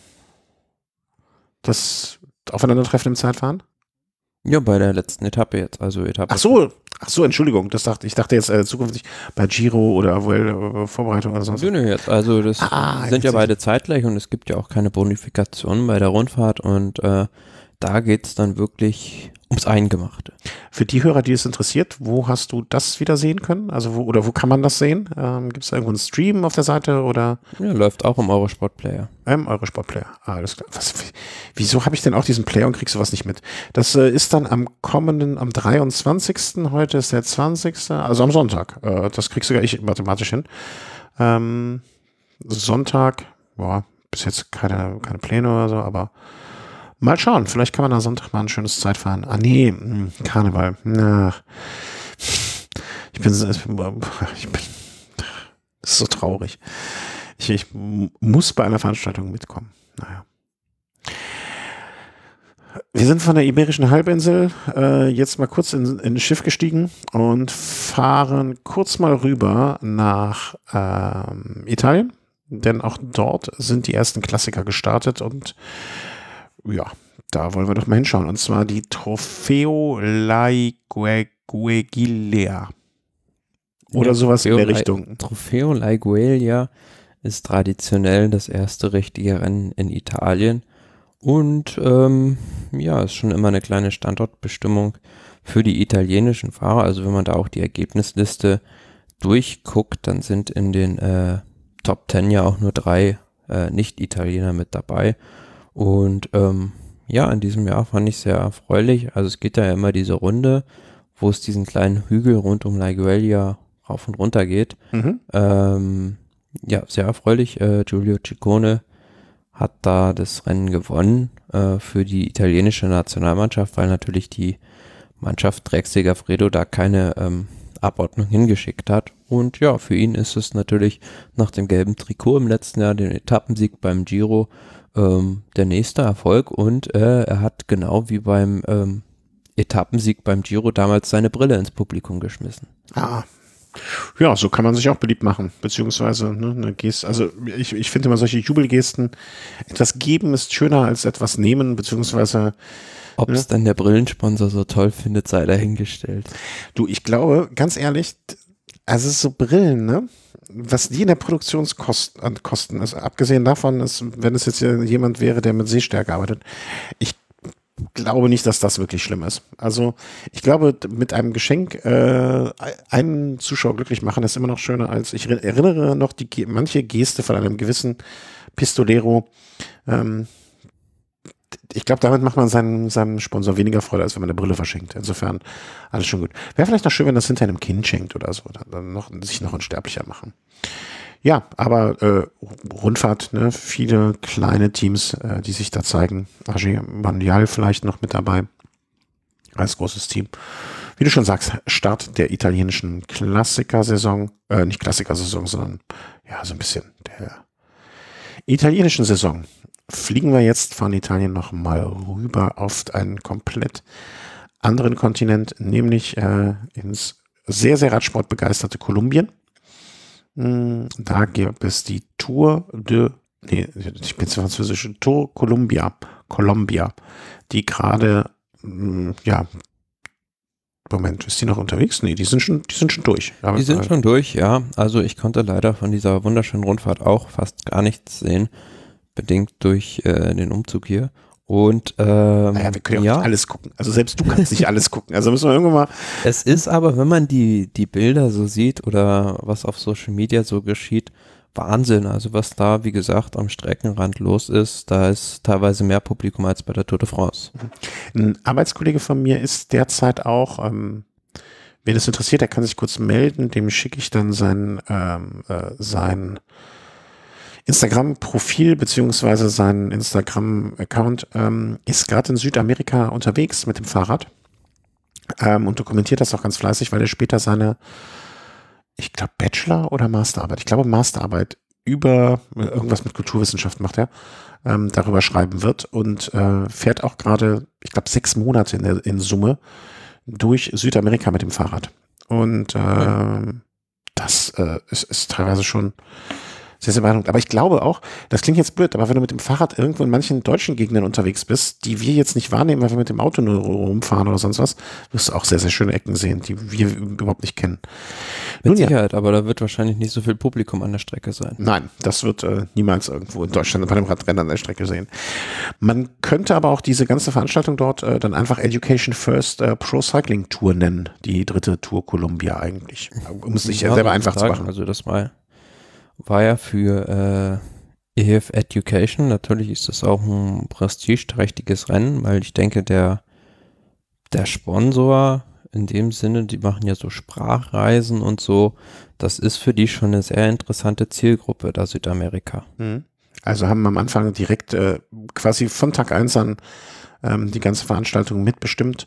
das Aufeinandertreffen im Zeitfahren? Ja, bei der letzten Etappe jetzt, also Etappe. Ach so, ach so, Entschuldigung, das dachte ich dachte jetzt äh, zukünftig bei Giro oder Vuel, äh, Vorbereitung oder sonst. Nö, nö, jetzt, also das Ah, sind ja jetzt- beide zeitgleich und es gibt ja auch keine Bonifikation bei der Rundfahrt und äh, da geht's dann wirklich ums Eingemachte. Für die Hörer, die es interessiert, wo hast du das wieder sehen können? Also wo, oder wo kann man das sehen? Ähm, Gibt es da irgendwo einen Stream auf der Seite oder Ja, läuft auch im Eurosport-Player. ähm, eure Sportplayer? Ah, alles klar. Was, wieso habe ich denn auch diesen Player und krieg sowas nicht mit? Das äh, ist dann am kommenden, am dreiundzwanzigsten Heute ist der zwanzigste Also am Sonntag. Äh, das krieg sogar ich mathematisch hin. Ähm, Sonntag, boah, bis jetzt keine, keine Pläne oder so, aber mal schauen, vielleicht kann man am Sonntag mal ein schönes Zeitfahren. Ah nee, mh, Karneval. Na, ich bin, so- ich bin, das ist so traurig. Ich, ich muss bei einer Veranstaltung mitkommen. Naja. Wir sind von der Iberischen Halbinsel äh, jetzt mal kurz in, in ein Schiff gestiegen und fahren kurz mal rüber nach ähm, Italien, denn auch dort sind die ersten Klassiker gestartet und ja, da wollen wir doch mal hinschauen. Und zwar die Trofeo Laigueglia. Oder Ja, sowas in Trofeo der Lai- Richtung. Trofeo Laigueglia ist traditionell das erste richtige Rennen in Italien und ähm, ja, ist schon immer eine kleine Standortbestimmung für die italienischen Fahrer. Also wenn man da auch die Ergebnisliste durchguckt, dann sind in den äh, Top Ten ja auch nur drei äh, Nicht-Italiener mit dabei. Und ähm, ja, in diesem Jahr fand ich sehr erfreulich. Also es geht ja immer diese Runde, wo es diesen kleinen Hügel rund um Laigueglia rauf und runter geht. Mhm. Ähm, ja, sehr erfreulich. Äh, Giulio Ciccone hat da das Rennen gewonnen äh, für die italienische Nationalmannschaft, weil natürlich die Mannschaft Trek Segafredo da keine ähm, Abordnung hingeschickt hat. Und ja, für ihn ist es natürlich nach dem gelben Trikot im letzten Jahr, den Etappensieg beim Giro, ähm, der nächste Erfolg. Und äh, er hat genau wie beim ähm, Etappensieg beim Giro damals seine Brille ins Publikum geschmissen. Ah. Ja, so kann man sich auch beliebt machen, beziehungsweise ne, eine Geste, also ich, ich finde immer solche Jubelgesten, etwas geben ist schöner als etwas nehmen, beziehungsweise ob es ne? dann der Brillensponsor so toll findet, sei dahingestellt. Du, ich glaube, ganz ehrlich, also so Brillen, ne, was die in der Produktionskosten kosten, also abgesehen davon, ist, wenn es jetzt jemand wäre, der mit Sehstärke arbeitet, ich glaube nicht, dass das wirklich schlimm ist. Also ich glaube, mit einem Geschenk äh, einen Zuschauer glücklich machen, ist immer noch schöner als, ich erinnere noch die manche Geste von einem gewissen Pistolero. Ähm, ich glaube, damit macht man seinem, seinem Sponsor weniger Freude, als wenn man eine Brille verschenkt. Insofern alles schon gut. Wäre vielleicht noch schön, wenn das hinter einem Kind schenkt oder so, dann noch, sich noch unsterblicher machen. Ja, aber äh, Rundfahrt, ne, viele kleine Teams, äh, die sich da zeigen. A G Mondial vielleicht noch mit dabei als großes Team. Wie du schon sagst, Start der italienischen Klassikersaison, äh, nicht Klassikersaison, sondern ja, so ein bisschen der italienischen Saison. Fliegen wir jetzt von Italien noch mal rüber auf einen komplett anderen Kontinent, nämlich äh, ins sehr, sehr radsportbegeisterte Kolumbien. Da gibt es die Tour de, nee, ich bin zu französisch, Tour Columbia, Columbia, die gerade, ja, Moment, ist die noch unterwegs? Nee, die sind schon, die sind schon durch. Aber, die sind äh, schon durch, ja. Also ich konnte leider von dieser wunderschönen Rundfahrt auch fast gar nichts sehen, bedingt durch äh, den Umzug hier. Und ähm, naja, wir können ja auch nicht alles gucken. Also selbst du kannst nicht alles gucken. Also müssen wir irgendwann mal. Es ist aber, wenn man die, die Bilder so sieht oder was auf Social Media so geschieht, Wahnsinn. Also was da, wie gesagt, am Streckenrand los ist, da ist teilweise mehr Publikum als bei der Tour de France. Ein Arbeitskollege von mir ist derzeit auch, ähm, wen es interessiert, der kann sich kurz melden. Dem schicke ich dann sein, ähm, äh, sein Instagram-Profil beziehungsweise sein Instagram-Account, ähm, ist gerade in Südamerika unterwegs mit dem Fahrrad ähm, und dokumentiert das auch ganz fleißig, weil er später seine, ich glaube Bachelor- oder Masterarbeit, ich glaube Masterarbeit über irgendwas mit Kulturwissenschaft macht er, ähm, darüber schreiben wird und äh, fährt auch gerade, ich glaube sechs Monate in, der, in Summe durch Südamerika mit dem Fahrrad. Und äh, das äh, ist, ist teilweise schon sehr, sehr beeindruckend. Aber ich glaube auch, das klingt jetzt blöd, aber wenn du mit dem Fahrrad irgendwo in manchen deutschen Gegenden unterwegs bist, die wir jetzt nicht wahrnehmen, weil wir mit dem Auto nur rumfahren oder sonst was, wirst du auch sehr, sehr schöne Ecken sehen, die wir überhaupt nicht kennen. Mit Nun, Sicherheit, ja. Aber da wird wahrscheinlich nicht so viel Publikum an der Strecke sein. Nein, das wird äh, niemals irgendwo in Deutschland bei einem Radrennen an der Strecke sehen. Man könnte aber auch diese ganze Veranstaltung dort äh, dann einfach Education First äh, Pro Cycling Tour nennen, die dritte Tour Columbia eigentlich, um es sich ja, selber einfach sagen. zu machen. Also das war war ja für äh, E F Education, natürlich ist das auch ein prestigeträchtiges Rennen, weil ich denke, der, der Sponsor in dem Sinne, die machen ja so Sprachreisen und so, das ist für die schon eine sehr interessante Zielgruppe, da Südamerika. Also haben wir am Anfang direkt äh, quasi von Tag eins an ähm, die ganze Veranstaltung mitbestimmt.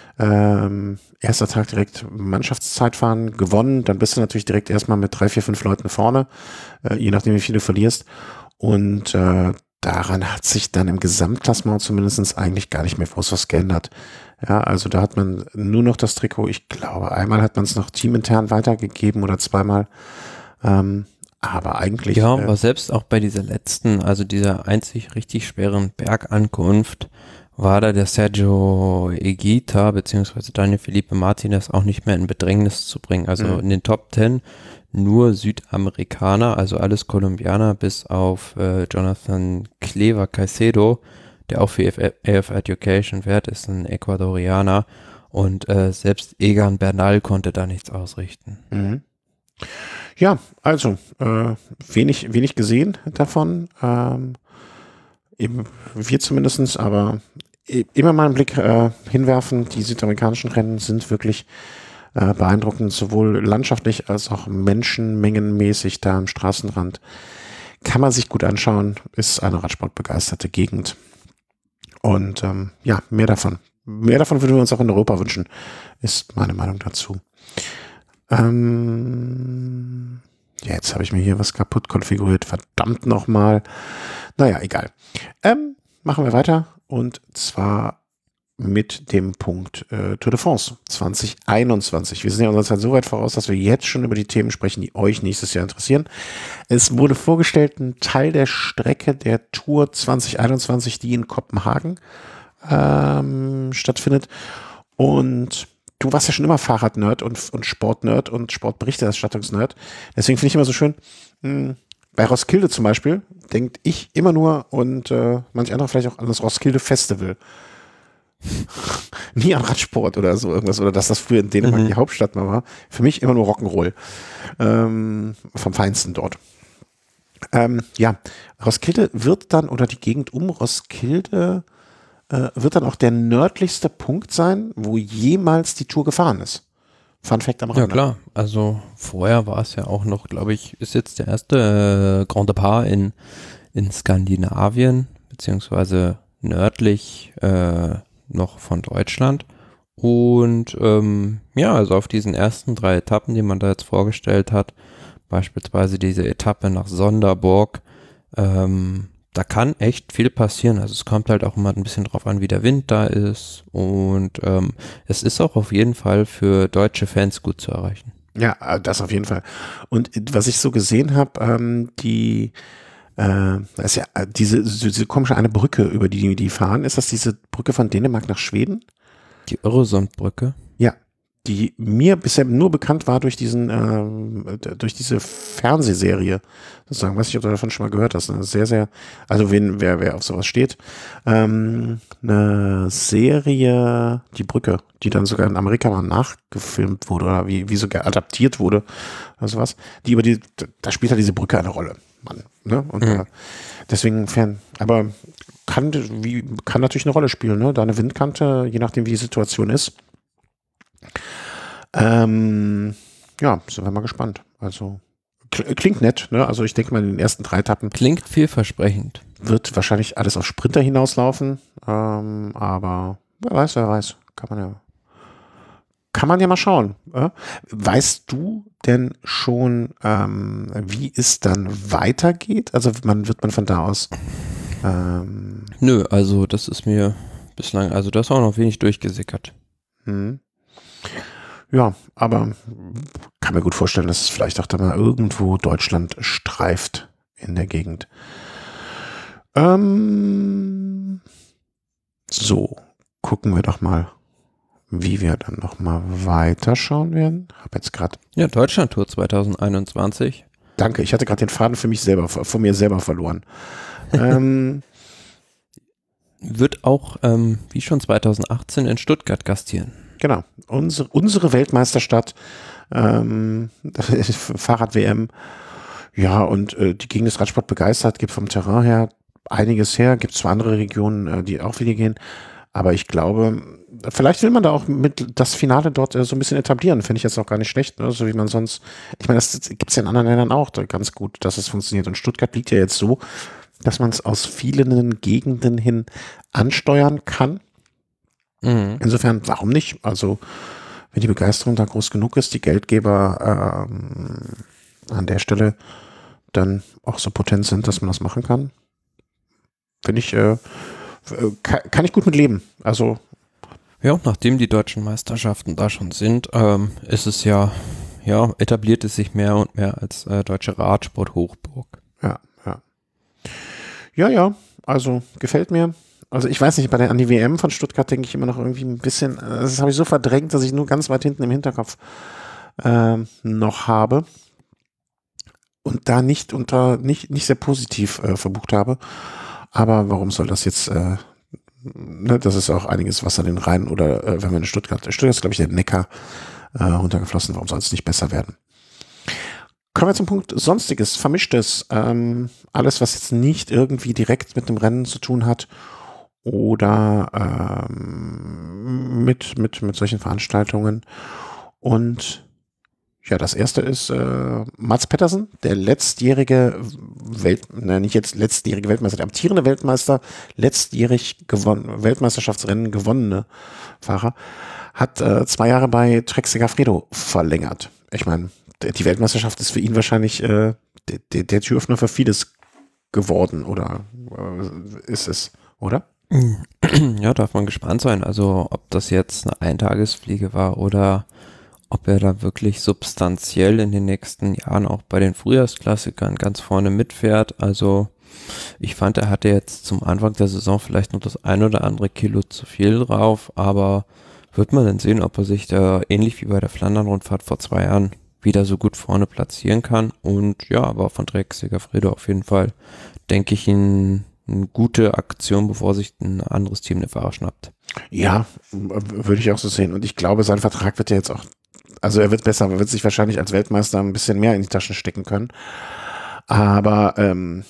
Ähm, erster Tag direkt Mannschaftszeitfahren gewonnen, dann bist du natürlich direkt erstmal mit drei, vier, fünf Leuten vorne, äh, je nachdem wie viele du verlierst und äh, daran hat sich dann im Gesamtklassement zumindest eigentlich gar nicht mehr groß was geändert. Ja, also da hat man nur noch das Trikot, ich glaube einmal hat man es noch teamintern weitergegeben oder zweimal, ähm, aber eigentlich... Ja, aber äh, selbst auch bei dieser letzten, also dieser einzig richtig schweren Bergankunft, war da der Sergio Higuita beziehungsweise Daniel Felipe Martinez auch nicht mehr in Bedrängnis zu bringen. Also mhm. in den Top Ten nur Südamerikaner, also alles Kolumbianer, bis auf äh, Jonathan Clever Caicedo, der auch für E F Education fährt, ist ein Ecuadorianer und äh, selbst Egan Bernal konnte da nichts ausrichten. Mhm. Ja, also äh, wenig, wenig gesehen davon. Ähm, eben wir zumindestens, aber immer mal einen Blick äh, hinwerfen. Die südamerikanischen Rennen sind wirklich äh, beeindruckend, sowohl landschaftlich als auch menschenmengenmäßig da am Straßenrand. Kann man sich gut anschauen, ist eine radsportbegeisterte Gegend. Und ähm, ja, mehr davon mehr davon würden wir uns auch in Europa wünschen, ist meine Meinung dazu. Ähm, ja, jetzt habe ich mir hier was kaputt konfiguriert. Verdammt nochmal. Naja, egal. Ähm, machen wir weiter. Und zwar mit dem Punkt äh, Tour de France zwanzig einundzwanzig. Wir sind ja unserer Zeit so weit voraus, dass wir jetzt schon über die Themen sprechen, die euch nächstes Jahr interessieren. Es wurde vorgestellt, ein Teil der Strecke der Tour zwanzig einundzwanzig, die in Kopenhagen ähm, stattfindet. Und du warst ja schon immer Fahrradnerd und, und Sportnerd und Sportberichterstattungsnerd. Deswegen finde ich immer so schön, mh, bei Roskilde zum Beispiel, denkt ich immer nur und äh, manch andere vielleicht auch an das Roskilde Festival. Nie an Radsport oder so irgendwas, oder dass das früher in Dänemark mhm. die Hauptstadt mal war. Für mich immer nur Rock'n'Roll. Ähm, vom Feinsten dort. Ähm, ja, Roskilde wird dann, oder die Gegend um Roskilde, äh, wird dann auch der nördlichste Punkt sein, wo jemals die Tour gefahren ist. Fun Fact am Rande. Ja klar, also vorher war es ja auch noch, glaube ich, ist jetzt der erste äh, Grand Depart in, in Skandinavien, beziehungsweise nördlich äh, noch von Deutschland. Und ähm, ja, also auf diesen ersten drei Etappen, die man da jetzt vorgestellt hat, beispielsweise diese Etappe nach Sonderburg, ähm, da kann echt viel passieren. Also es kommt halt auch immer ein bisschen drauf an, wie der Wind da ist. Und ähm, es ist auch auf jeden Fall für deutsche Fans gut zu erreichen. Ja, das auf jeden Fall. Und was ich so gesehen habe, ähm, die Äh, da ist ja diese, diese komische eine Brücke, über die die fahren. Ist das diese Brücke von Dänemark nach Schweden? Die Öresundbrücke? Ja, die mir bisher nur bekannt war durch diesen, äh, durch diese Fernsehserie. Sozusagen, weiß nicht, ob du davon schon mal gehört hast. Eine sehr, sehr, also wen, wer, wer auf sowas steht. Ähm, eine Serie, die Brücke, die dann sogar in Amerika mal nachgefilmt wurde oder wie, wie sogar adaptiert wurde oder sowas. Die über die, da spielt halt diese Brücke eine Rolle. Mann, ne? Und mhm. äh, deswegen fern, aber kann, wie, kann natürlich eine Rolle spielen, ne? Da eine Windkante, je nachdem wie die Situation ist. Ähm, ja, sind wir mal gespannt. Also klingt nett, ne? Also ich denke mal, in den ersten drei Etappen klingt vielversprechend. Wird wahrscheinlich alles auf Sprinter hinauslaufen, ähm, aber wer weiß, wer weiß, kann man ja Kann man ja mal schauen. Äh? Weißt du denn schon, ähm, wie es dann weitergeht? Also man wird man von da aus ähm Nö, also das ist mir bislang, also das ist auch noch wenig durchgesickert. Hm. Ja, aber kann mir gut vorstellen, dass es vielleicht auch da mal irgendwo Deutschland streift in der Gegend. Ähm, so, gucken wir doch mal, wie wir dann noch mal weiterschauen werden. Hab jetzt gerade Ja, Deutschland-Tour zwanzig einundzwanzig. Danke, ich hatte gerade den Faden für mich selber, von mir selber verloren. ähm, Wird auch, ähm, wie schon zwanzig achtzehn, in Stuttgart gastieren. Genau, unsere, unsere Weltmeisterstadt, ähm, Fahrrad-W M. Ja, und äh, die Gegend des Radsport begeistert, gibt vom Terrain her einiges her, gibt zwar andere Regionen, äh, die auch wieder gehen, aber ich glaube, vielleicht will man da auch mit das Finale dort äh, so ein bisschen etablieren, finde ich jetzt auch gar nicht schlecht, ne? So wie man sonst, ich meine, das gibt es ja in anderen Ländern auch ganz gut, dass es funktioniert, und Stuttgart liegt ja jetzt so, dass man es aus vielen Gegenden hin ansteuern kann. Mhm. Insofern, warum nicht? Also, wenn die Begeisterung da groß genug ist, die Geldgeber ähm, an der Stelle dann auch so potent sind, dass man das machen kann, finde ich, äh, kann, kann ich gut mit leben. Also ja, und nachdem die deutschen Meisterschaften da schon sind, ähm, ist es ja, ja, etabliert es sich mehr und mehr als äh, deutsche Radsport-Hochburg. Ja, ja. Ja, ja, also gefällt mir. Also ich weiß nicht, bei der an die W M von Stuttgart denke ich immer noch irgendwie ein bisschen, das habe ich so verdrängt, dass ich nur ganz weit hinten im Hinterkopf äh, noch habe und da nicht unter, nicht, nicht sehr positiv äh, verbucht habe. Aber warum soll das jetzt, äh, ne, das ist auch einiges Wasser den Rhein oder äh, wenn wir in Stuttgart, Stuttgart ist glaube ich der Neckar äh, runtergeflossen, warum soll es nicht besser werden? Kommen wir zum Punkt Sonstiges, Vermischtes, ähm, alles was jetzt nicht irgendwie direkt mit dem Rennen zu tun hat oder ähm, mit, mit, mit solchen Veranstaltungen. Und Ja, das erste ist äh, Mats Pettersen, der letztjährige Welt, nein, nicht jetzt letztjährige Weltmeister, der amtierende Weltmeister, letztjährig gewonnen, Weltmeisterschaftsrennen gewonnene Fahrer, hat äh, zwei Jahre bei Trek Segafredo verlängert. Ich meine, die Weltmeisterschaft ist für ihn wahrscheinlich äh, der, der, der Türöffner für vieles geworden, oder äh, ist es, oder? Ja, darf man gespannt sein. Also ob das jetzt eine Eintagesfliege war oder ob er da wirklich substanziell in den nächsten Jahren auch bei den Frühjahrsklassikern ganz vorne mitfährt. Also ich fand, er hatte jetzt zum Anfang der Saison vielleicht noch das ein oder andere Kilo zu viel drauf, aber wird man dann sehen, ob er sich da ähnlich wie bei der Flandern-Rundfahrt vor zwei Jahren wieder so gut vorne platzieren kann. Und ja, aber von Trek Segafredo auf jeden Fall, denke ich, ihn eine gute Aktion, bevor sich ein anderes Team den Fahrer schnappt. Ja, würde ich auch so sehen. Und ich glaube, sein Vertrag wird ja jetzt auch, also er wird besser, aber wird sich wahrscheinlich als Weltmeister ein bisschen mehr in die Taschen stecken können. Aber ähm,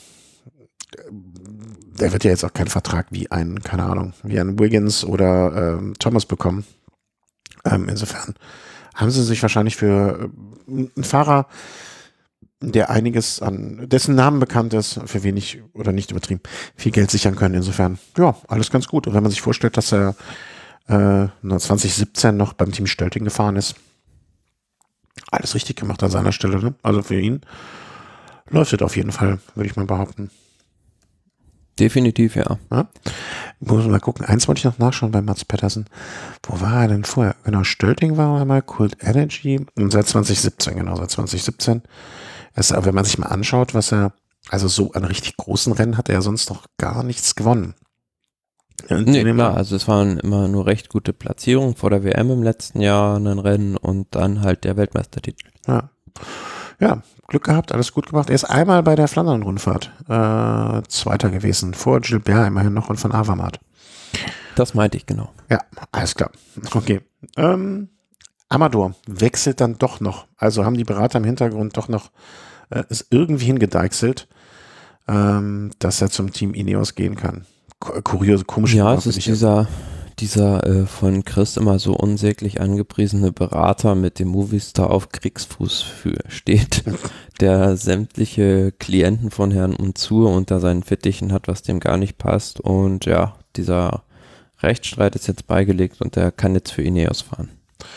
der wird ja jetzt auch keinen Vertrag wie ein, keine Ahnung, wie ein Wiggins oder ähm, Thomas bekommen. Ähm, insofern haben sie sich wahrscheinlich für äh, einen Fahrer, der einiges an, dessen Namen bekannt ist, für wenig oder nicht übertrieben, viel Geld sichern können. Insofern, ja, alles ganz gut. Und wenn man sich vorstellt, dass er äh, zwanzig siebzehn noch beim Team Stölting gefahren ist, alles richtig gemacht an seiner Stelle, ne? Also für ihn läuft es auf jeden Fall, würde ich mal behaupten. Definitiv, ja. ja. Muss man mal gucken. Eins wollte ich noch nachschauen bei Mats Pettersen. Wo war er denn vorher? Genau, Stölting war einmal, Cult Energy und seit zwanzig siebzehn, genau, seit zwanzig siebzehn. Es, wenn man sich mal anschaut, was er, also so an richtig großen Rennen hat er ja sonst noch gar nichts gewonnen. Und nee, klar, also es waren immer nur recht gute Platzierungen vor der W M im letzten Jahr, ein Rennen und dann halt der Weltmeistertitel. Ja, ja, Glück gehabt, alles gut gemacht. Er ist einmal bei der Flandern-Rundfahrt äh, Zweiter gewesen, vor Gilbert immerhin noch und von Avamat. Das meinte ich genau. Ja, alles klar. Okay. Ähm, Amador wechselt dann doch noch. Also haben die Berater im Hintergrund doch noch äh, es irgendwie hingedeichselt, ähm, dass er zum Team Ineos gehen kann. Kuriose, komische Ja, es ist dieser, dieser äh, von Chris immer so unsäglich angepriesene Berater mit dem Movistar auf Kriegsfuß für steht, der sämtliche Klienten von Herrn Unzur unter seinen Fittichen hat, was dem gar nicht passt. Und ja, dieser Rechtsstreit ist jetzt beigelegt und der kann jetzt für Ineos fahren.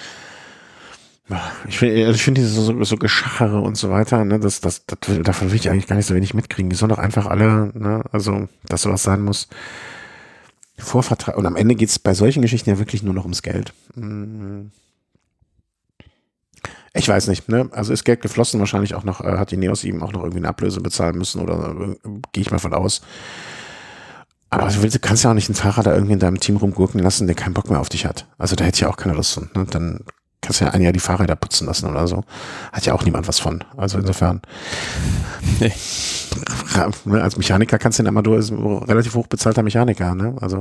Ich finde ich find diese so, so Geschachere und so weiter, ne, das, das, das, davon will ich eigentlich gar nicht so wenig mitkriegen. Die sollen doch einfach alle, ne, also, dass sowas sein muss. Vorvertrag, und am Ende geht es bei solchen Geschichten ja wirklich nur noch ums Geld. Ich weiß nicht, ne, also ist Geld geflossen, wahrscheinlich auch noch, äh, hat Ineos ihm auch noch irgendwie eine Ablöse bezahlen müssen oder äh, gehe ich mal von aus. Aber du, willst, du kannst ja auch nicht einen Fahrer da irgendwie in deinem Team rumgurken lassen, der keinen Bock mehr auf dich hat. Also da hätte ja auch keiner Lust, ne, dann kannst du ja ein Jahr die Fahrräder putzen lassen oder so. Hat ja auch niemand was von. Also insofern. Nee. Als Mechaniker kannst du den Amador, ist ein relativ hochbezahlter Mechaniker, ne? Also.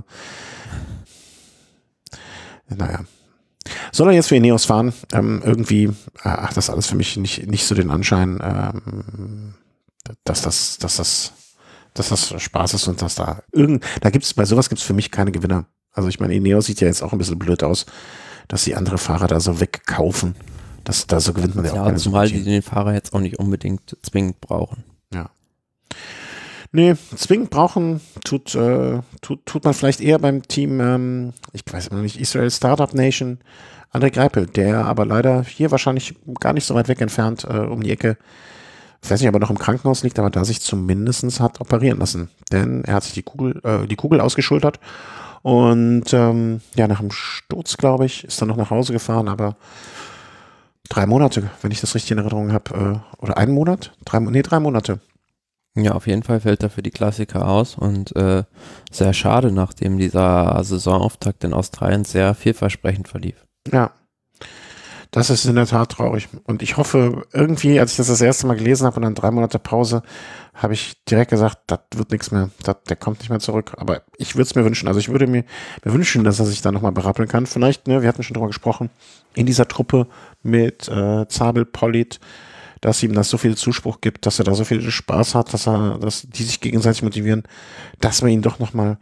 Naja. Soll er jetzt für Ineos fahren? Ähm, irgendwie hat das alles für mich nicht, nicht so den Anschein, ähm, dass das, dass das, dass das Spaß ist und dass da irgend, da gibt's, bei sowas gibt's für mich keine Gewinner. Also ich meine, Ineos sieht ja jetzt auch ein bisschen blöd aus, dass die andere Fahrer da so wegkaufen. Das, da so gewinnt man ja, ja auch keine zumal die den Fahrer jetzt auch nicht unbedingt zwingend brauchen. Ja. Nee, zwingend brauchen tut, äh, tut, tut man vielleicht eher beim Team, ähm, ich weiß immer nicht, Israel Startup Nation, André Greipel, der aber leider hier wahrscheinlich gar nicht so weit weg entfernt, äh, um die Ecke, ich weiß nicht, ob er noch im Krankenhaus liegt, aber da sich zumindest hat operieren lassen. Denn er hat sich die Kugel, äh, die Kugel ausgeschultert. Und ähm, ja, nach dem Sturz, glaube ich, ist er noch nach Hause gefahren, aber drei Monate, wenn ich das richtig in Erinnerung habe, äh, oder einen Monat? Drei, nee, drei Monate. Ja, auf jeden Fall fällt er für die Klassiker aus und äh, sehr schade, nachdem dieser Saisonauftakt in Australien sehr vielversprechend verlief. Ja, das ist in der Tat traurig. Und ich hoffe, irgendwie, als ich das das erste Mal gelesen habe und dann drei Monate Pause, habe ich direkt gesagt, das wird nichts mehr, das, der kommt nicht mehr zurück. Aber ich würde es mir wünschen, also ich würde mir, mir wünschen, dass er sich da nochmal berappeln kann. Vielleicht, ne, wir hatten schon drüber gesprochen, in dieser Truppe mit äh, Zabel, Pollitt, dass ihm das so viel Zuspruch gibt, dass er da so viel Spaß hat, dass er, dass die sich gegenseitig motivieren, dass wir ihn doch nochmal,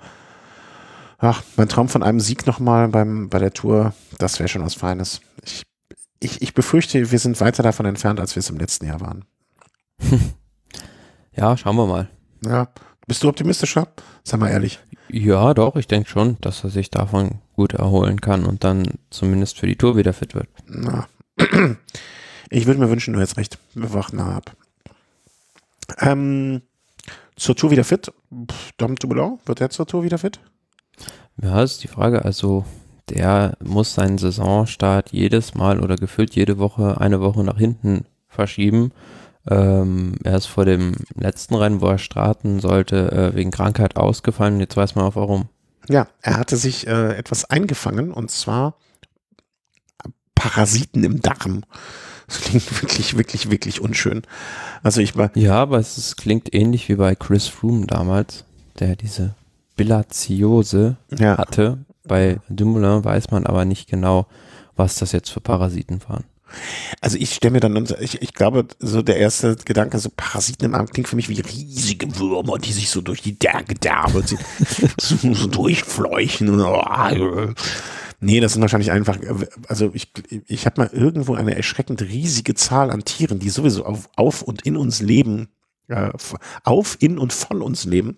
ach, mein Traum von einem Sieg nochmal beim, bei der Tour, das wäre schon was Feines. Ich ich, ich befürchte, wir sind weiter davon entfernt, als wir es im letzten Jahr waren. Ja, schauen wir mal. Ja, bist du optimistischer? Sag mal ehrlich. Ja, doch, ich denke schon, dass er sich davon gut erholen kann und dann zumindest für die Tour wieder fit wird. Na. Ich würde mir wünschen, du hättest recht. Wir warten ab. Ähm, zur Tour wieder fit? Dom Dumoulin, wird er zur Tour wieder fit? Ja, ist die Frage. Also, der muss seinen Saisonstart jedes Mal oder gefühlt jede Woche eine Woche nach hinten verschieben. Ähm, er ist vor dem letzten Rennen, wo er starten sollte, äh, wegen Krankheit ausgefallen. Jetzt weiß man auch warum. Ja, er hatte sich äh, etwas eingefangen und zwar Parasiten im Darm. Das klingt wirklich, wirklich, wirklich unschön. Also ich war. Ja, aber es ist, klingt ähnlich wie bei Chris Froome damals, der diese Bilharziose Ja. hatte. Bei Dumoulin weiß man aber nicht genau, was das jetzt für Parasiten waren. Also ich stelle mir dann, ich, ich glaube, so der erste Gedanke, so Parasiten im Arm klingt für mich wie riesige Würmer, die sich so durch die Gedärme so, so durchfleuchen. Und, oh, nee, das sind wahrscheinlich einfach, also ich, ich habe mal irgendwo eine erschreckend riesige Zahl an Tieren, die sowieso auf, auf und in uns leben, äh, auf, in und von uns leben,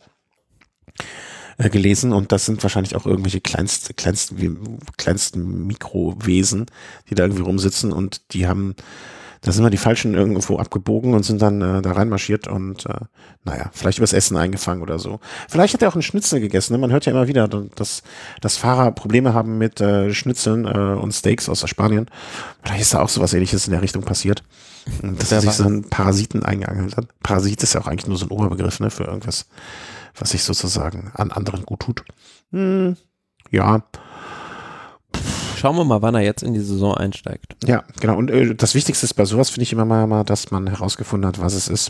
äh, gelesen, und das sind wahrscheinlich auch irgendwelche kleinste, kleinsten, kleinsten Mikrowesen, die da irgendwie rumsitzen, und die haben, da sind wir die Falschen irgendwo abgebogen und sind dann äh, da reinmarschiert und äh, naja, vielleicht übers Essen eingefangen oder so. Vielleicht hat er auch einen Schnitzel gegessen, ne? Man hört ja immer wieder, dass, dass Fahrer Probleme haben mit äh, Schnitzeln äh, und Steaks aus Spanien. Vielleicht ist da auch sowas Ähnliches in der Richtung passiert, dass er sich so einen Parasiten eingeangelt hat. Parasit ist ja auch eigentlich nur so ein Oberbegriff, ne, für irgendwas, was sich sozusagen an anderen gut tut. Hm, ja. Schauen wir mal, wann er jetzt in die Saison einsteigt. Ja, genau. Und äh, das Wichtigste ist bei sowas, finde ich immer mal, mal, dass man herausgefunden hat, was es ist,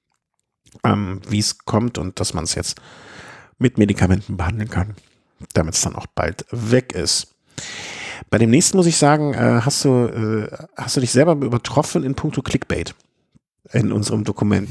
ähm, wie es kommt, und dass man es jetzt mit Medikamenten behandeln kann, damit es dann auch bald weg ist. Bei dem nächsten muss ich sagen, äh, hast du äh, hast du dich selber übertroffen in puncto Clickbait in unserem Dokument.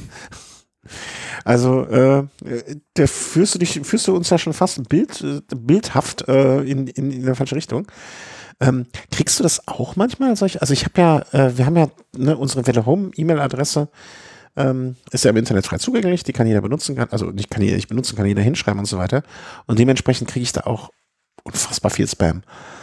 Also, äh, der führst du dich, führst du uns ja schon fast bild, äh, bildhaft äh, in, in, in der falsche Richtung. Ähm, kriegst du das auch manchmal? Solche? Also ich habe ja, äh, wir haben ja ne, unsere Welle Home E-Mail-Adresse, ähm, ist ja im Internet frei zugänglich, die kann jeder benutzen, kann, also nicht kann jeder nicht benutzen, kann jeder hinschreiben und so weiter. Und dementsprechend kriege ich da auch unfassbar viel Spam.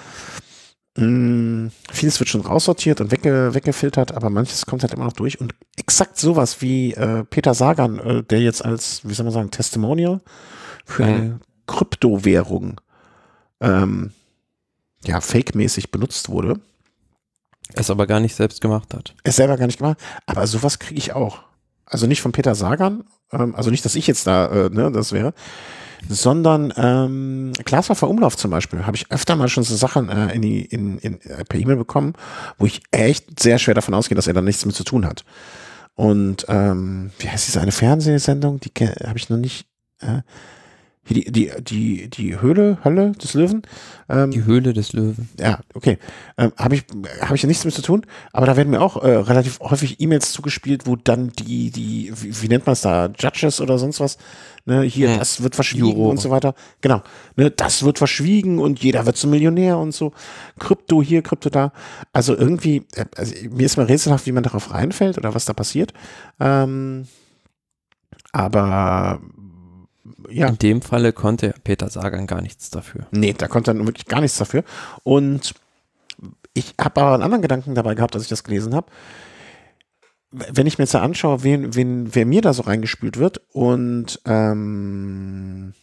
Mm, vieles wird schon raussortiert und wegge, weggefiltert, aber manches kommt halt immer noch durch. Und exakt sowas wie äh, Peter Sagan, äh, der jetzt als, wie soll man sagen, Testimonial für eine mhm. Kryptowährung ähm, ja, fake-mäßig benutzt wurde. Es aber gar nicht selbst gemacht hat. Es selber gar nicht gemacht, aber sowas kriege ich auch. Also nicht von Peter Sagan, ähm, also nicht, dass ich jetzt da, äh, ne, das wäre, sondern ähm, Glashofer Umlauf zum Beispiel, habe ich öfter mal schon so Sachen äh, in die, in, in, äh, per E-Mail bekommen, wo ich echt sehr schwer davon ausgehe, dass er da nichts mit zu tun hat. Und ähm, wie heißt diese eine Fernsehsendung, die habe ich noch nicht, äh, Die, die, die, die Höhle, Hölle des Löwen. Ähm, die Höhle des Löwen. Ja, okay. Ähm, habe ich, hab ich ja nichts damit zu tun, aber da werden mir auch äh, relativ häufig E-Mails zugespielt, wo dann die, die, wie, wie nennt man es da, Judges oder sonst was, ne, hier, hm. das wird verschwiegen Juro. Und so weiter. Genau, ne, das wird verschwiegen und jeder wird zum Millionär und so. Krypto hier, Krypto da. Also irgendwie, äh, also mir ist mal rätselhaft, wie man darauf reinfällt oder was da passiert. Ähm, aber ja. In dem Falle konnte Peter Sagan gar nichts dafür. Nee, da konnte er wirklich gar nichts dafür. Und ich habe aber einen anderen Gedanken dabei gehabt, als ich das gelesen habe. Wenn ich mir jetzt da anschaue, wen, wen, wer mir da so reingespült wird und ähm,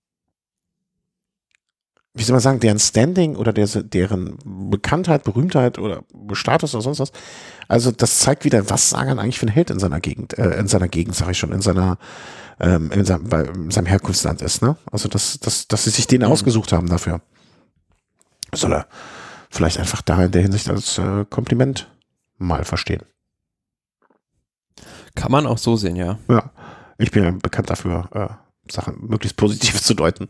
wie soll man sagen, deren Standing oder der, deren Bekanntheit, Berühmtheit oder Status oder sonst was, also das zeigt wieder, was Sagan eigentlich für ein Held in seiner Gegend, äh, in seiner Gegend, sage ich schon, in seiner ähm, in, seinem, bei, in seinem Herkunftsland ist, ne? Also dass, dass, dass sie sich den mhm. ausgesucht haben dafür. Soll er vielleicht einfach da in der Hinsicht als äh, Kompliment mal verstehen. Kann man auch so sehen, ja. Ja, ich bin ja bekannt dafür, äh, Sachen möglichst positiv zu deuten.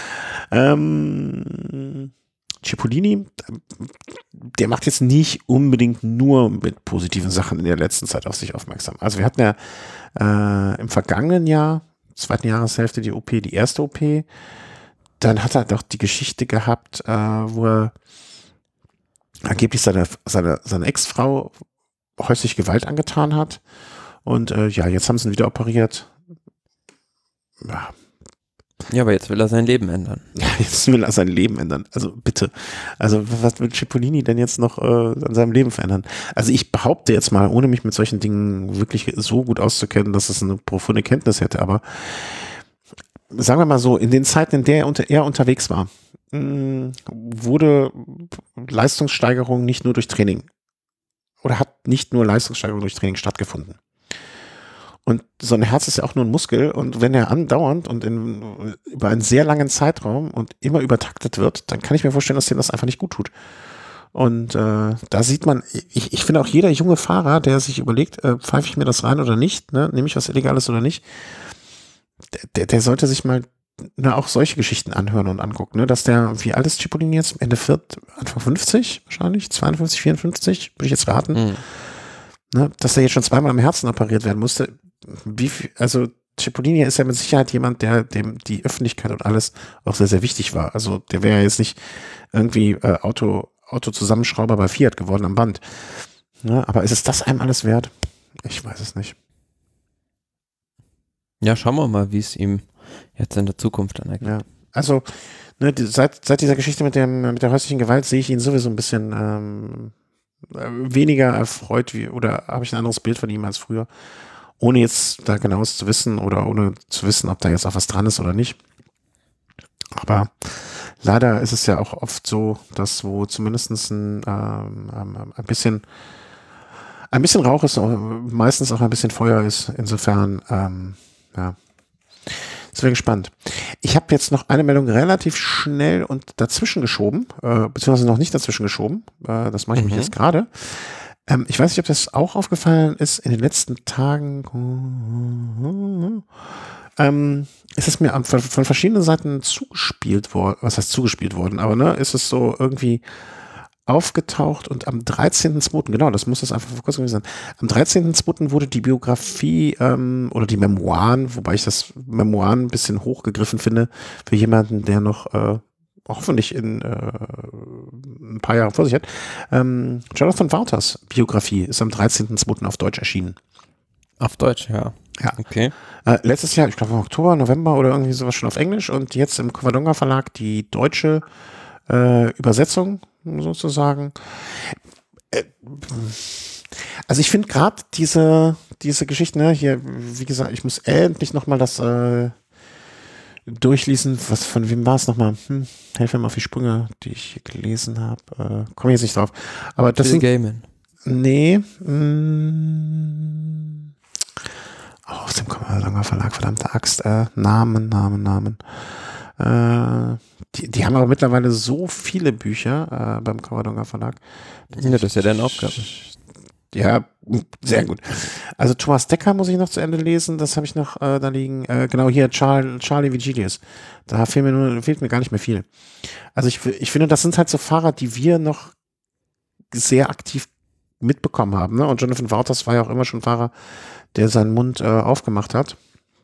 Ähm, Cipollini, der macht jetzt nicht unbedingt nur mit positiven Sachen in der letzten Zeit auf sich aufmerksam. Also wir hatten ja äh, im vergangenen Jahr, zweiten Jahreshälfte, die O P, die erste O P. Dann hat er doch die Geschichte gehabt, äh, wo er angeblich seine, seine, seine Ex-Frau häusliche Gewalt angetan hat. Und äh, ja, jetzt haben sie ihn wieder operiert. Ja. Ja, aber jetzt will er sein Leben ändern. Ja, jetzt will er sein Leben ändern. Also bitte. Also was will Cipollini denn jetzt noch äh, an seinem Leben verändern? Also ich behaupte jetzt mal, ohne mich mit solchen Dingen wirklich so gut auszukennen, dass es eine profunde Kenntnis hätte, aber sagen wir mal so, in den Zeiten, in der er, unter, er unterwegs war, mh, wurde Leistungssteigerung nicht nur durch Training oder hat nicht nur Leistungssteigerung durch Training stattgefunden. Und so ein Herz ist ja auch nur ein Muskel und wenn er andauernd und in, über einen sehr langen Zeitraum und immer übertaktet wird, dann kann ich mir vorstellen, dass dem das einfach nicht gut tut. Und äh, da sieht man, ich, ich finde auch jeder junge Fahrer, der sich überlegt, äh, pfeife ich mir das rein oder nicht, ne, nehme ich was Illegales oder nicht, der, der sollte sich mal ne, auch solche Geschichten anhören und angucken, ne, dass der, wie alt ist Cipollini jetzt, Ende viert, Anfang fünfzig wahrscheinlich, zweiundfünfzig, vierundfünfzig, würde ich jetzt raten, mhm. ne, dass er jetzt schon zweimal am Herzen operiert werden musste. Wie viel, also Cipollini ist ja mit Sicherheit jemand, der dem die Öffentlichkeit und alles auch sehr, sehr wichtig war. Also der wäre ja jetzt nicht irgendwie äh, Auto, Auto-Zusammenschrauber bei Fiat geworden am Band. Ja, aber ist es das einem alles wert? Ich weiß es nicht. Ja, schauen wir mal, wie es ihm jetzt in der Zukunft dann ergeht. Ja, also ne, die, seit, seit dieser Geschichte mit, dem, mit der häuslichen Gewalt sehe ich ihn sowieso ein bisschen ähm, weniger erfreut wie, oder habe ich ein anderes Bild von ihm als früher. Ohne jetzt da genaues zu wissen oder ohne zu wissen, ob da jetzt auch was dran ist oder nicht. Aber leider ist es ja auch oft so, dass wo zumindest ein, ähm, ein bisschen ein bisschen Rauch ist, meistens auch ein bisschen Feuer ist. Insofern, ähm, ja, das wäre gespannt. Ich habe jetzt noch eine Meldung relativ schnell und dazwischen geschoben, äh, beziehungsweise noch nicht dazwischen geschoben. Äh, das mache ich mhm. mich jetzt gerade. Ähm, ich weiß nicht, ob das auch aufgefallen ist in den letzten Tagen. Ähm, ist es mir von, von verschiedenen Seiten zugespielt worden, was heißt zugespielt worden, aber ne, ist es so irgendwie aufgetaucht und am dreizehnten zweiten, genau, das muss das einfach vor kurzem gewesen sein, am dreizehnten zweiten wurde die Biografie ähm, oder die Memoiren, wobei ich das Memoiren ein bisschen hochgegriffen finde, für jemanden, der noch äh, hoffentlich in äh, ein paar Jahre vor sich hat. Ähm, Jonathan Wouters Biografie ist am dreizehnten zweiten auf Deutsch erschienen. Auf Deutsch, ja. Ja. Okay. Äh, letztes Jahr, ich glaube im Oktober, November oder irgendwie sowas schon auf Englisch und jetzt im Covadonga Verlag die deutsche äh, Übersetzung sozusagen. Äh, also ich finde gerade diese, diese Geschichte, ne, hier, wie gesagt, ich muss endlich nochmal das äh, durchlesen, was von wem war es nochmal? Hm, helf mir mal auf die Sprünge, die ich hier gelesen habe. Äh, Komme ich jetzt nicht drauf. Aber das Phil sind, Gaiman. Nee. Mh, oh, aus dem Covadonga Verlag, verdammte Axt. Äh, Namen, Namen, Namen. Äh, die, die haben aber mittlerweile so viele Bücher äh, beim Covadonga Verlag. Ja, das ist ja deine Aufgabe. Ja, sehr gut. Also Thomas Dekker muss ich noch zu Ende lesen, das habe ich noch äh, da liegen. Äh, genau hier, Charlie, Charlie Vigilius. Da fehlt mir, nur, fehlt mir gar nicht mehr viel. Also ich, ich finde, das sind halt so Fahrer, die wir noch sehr aktiv mitbekommen haben. Ne? Und Jonathan Wouters war ja auch immer schon ein Fahrer, der seinen Mund äh, aufgemacht hat.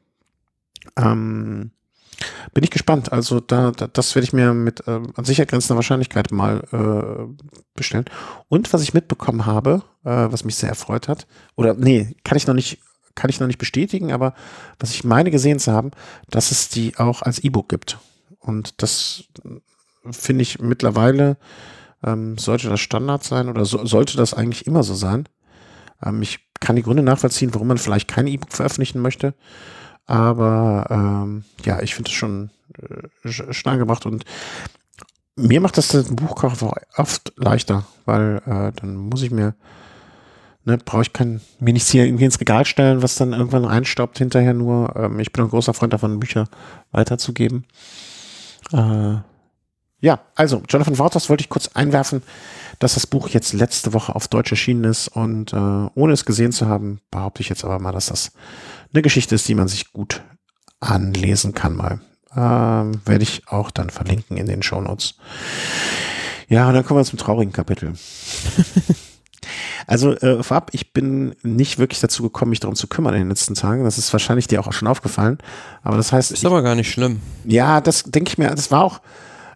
Ähm, bin ich gespannt. Also da, da das werde ich mir mit äh, an sicher grenzender Wahrscheinlichkeit mal äh, bestellen. Und was ich mitbekommen habe, äh, was mich sehr erfreut hat, oder nee, kann ich noch nicht, kann ich noch nicht bestätigen, aber was ich meine gesehen zu haben, dass es die auch als E-Book gibt. Und das finde ich mittlerweile ähm, sollte das Standard sein oder so, sollte das eigentlich immer so sein. Ähm, ich kann die Gründe nachvollziehen, warum man vielleicht kein E-Book veröffentlichen möchte. Aber ähm, ja, ich finde es schon äh, schon angebracht und mir macht das den Buchkauf auch oft leichter, weil äh, dann muss ich mir, ne, brauche ich kein, mir nichts hier irgendwie ins Regal stellen, was dann irgendwann reinstaubt hinterher nur. Ähm, ich bin ein großer Freund davon, Bücher weiterzugeben. Äh, ja, also Jonathan Wouters wollte ich kurz einwerfen, dass das Buch jetzt letzte Woche auf Deutsch erschienen ist und äh, ohne es gesehen zu haben, behaupte ich jetzt aber mal, dass das eine Geschichte ist, die man sich gut anlesen kann mal. Ähm, werde ich auch dann verlinken in den Shownotes. Ja, und dann kommen wir zum traurigen Kapitel. Also äh, vorab, ich bin nicht wirklich dazu gekommen, mich darum zu kümmern in den letzten Tagen. Das ist wahrscheinlich dir auch schon aufgefallen. Aber das heißt... Ist aber gar nicht schlimm. Ja, das denke ich mir, das war auch...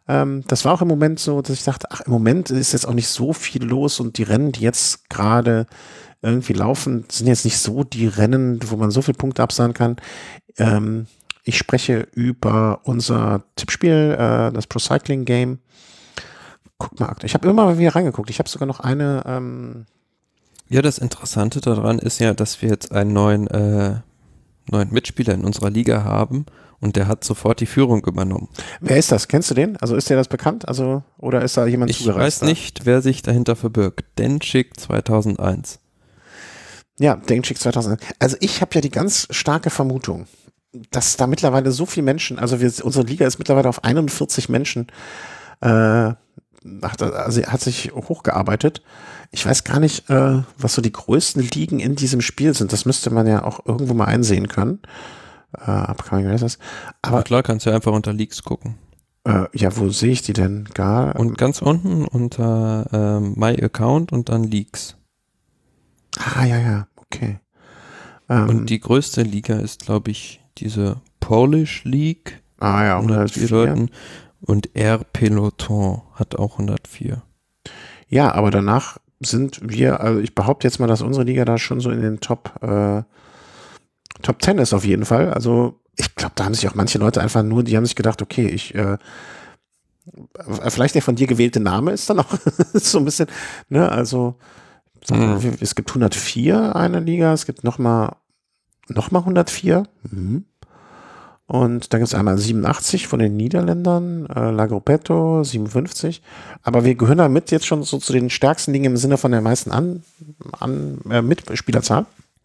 Ähm, das war auch im Moment so, dass ich dachte, ach, im Moment ist jetzt auch nicht so viel los und die Rennen, die jetzt gerade irgendwie laufen, sind jetzt nicht so die Rennen, wo man so viele Punkte absahen kann. Ähm, ich spreche über unser Tippspiel, äh, das Pro Cycling Game. Guck mal, ich habe immer mal wieder reingeguckt. Ich habe sogar noch eine. Ähm Ja, das Interessante daran ist ja, dass wir jetzt einen neuen, äh, neuen Mitspieler in unserer Liga haben und der hat sofort die Führung übernommen. Wer ist das? Kennst du den? Also ist dir das bekannt? Also oder ist da jemand Ich zugereist? weiß nicht, wer sich dahinter verbirgt. Denchik zweitausendeins. Ja, Denchik zweitausendeins. Also ich habe ja die ganz starke Vermutung, dass da mittlerweile so viele Menschen, also wir, unsere Liga ist mittlerweile auf einundvierzig Menschen, äh, hat, also hat sich hochgearbeitet. Ich weiß gar nicht, äh, was so die größten Ligen in diesem Spiel sind. Das müsste man ja auch irgendwo mal einsehen können. Äh, aber Aber klar, kannst du ja einfach unter Leaks gucken. Äh, ja, wo sehe ich die denn? Gar und ganz unten unter ähm, My Account und dann Leaks. Ah, ja, ja, okay. Ähm, und die größte Liga ist, glaube ich, diese Polish League. Ah ja, hundertvier Leuten. Und Air Peloton hat auch hundertvier. Ja, aber danach sind wir, also ich behaupte jetzt mal, dass unsere Liga da schon so in den Top, äh, Top zehn ist auf jeden Fall. Also ich glaube, da haben sich auch manche Leute einfach nur, die haben sich gedacht, okay, ich, äh, vielleicht der von dir gewählte Name ist dann auch so ein bisschen, ne, also mhm. es gibt hundertvier eine Liga, es gibt nochmal noch mal hundertvier. Mhm. Und dann gibt es einmal siebenundachtzig von den Niederländern, äh, La Gruppetto, siebenundfünfzig. Aber wir gehören damit jetzt schon so zu den stärksten Dingen im Sinne von der meisten an, an äh, Mitspielerzahl.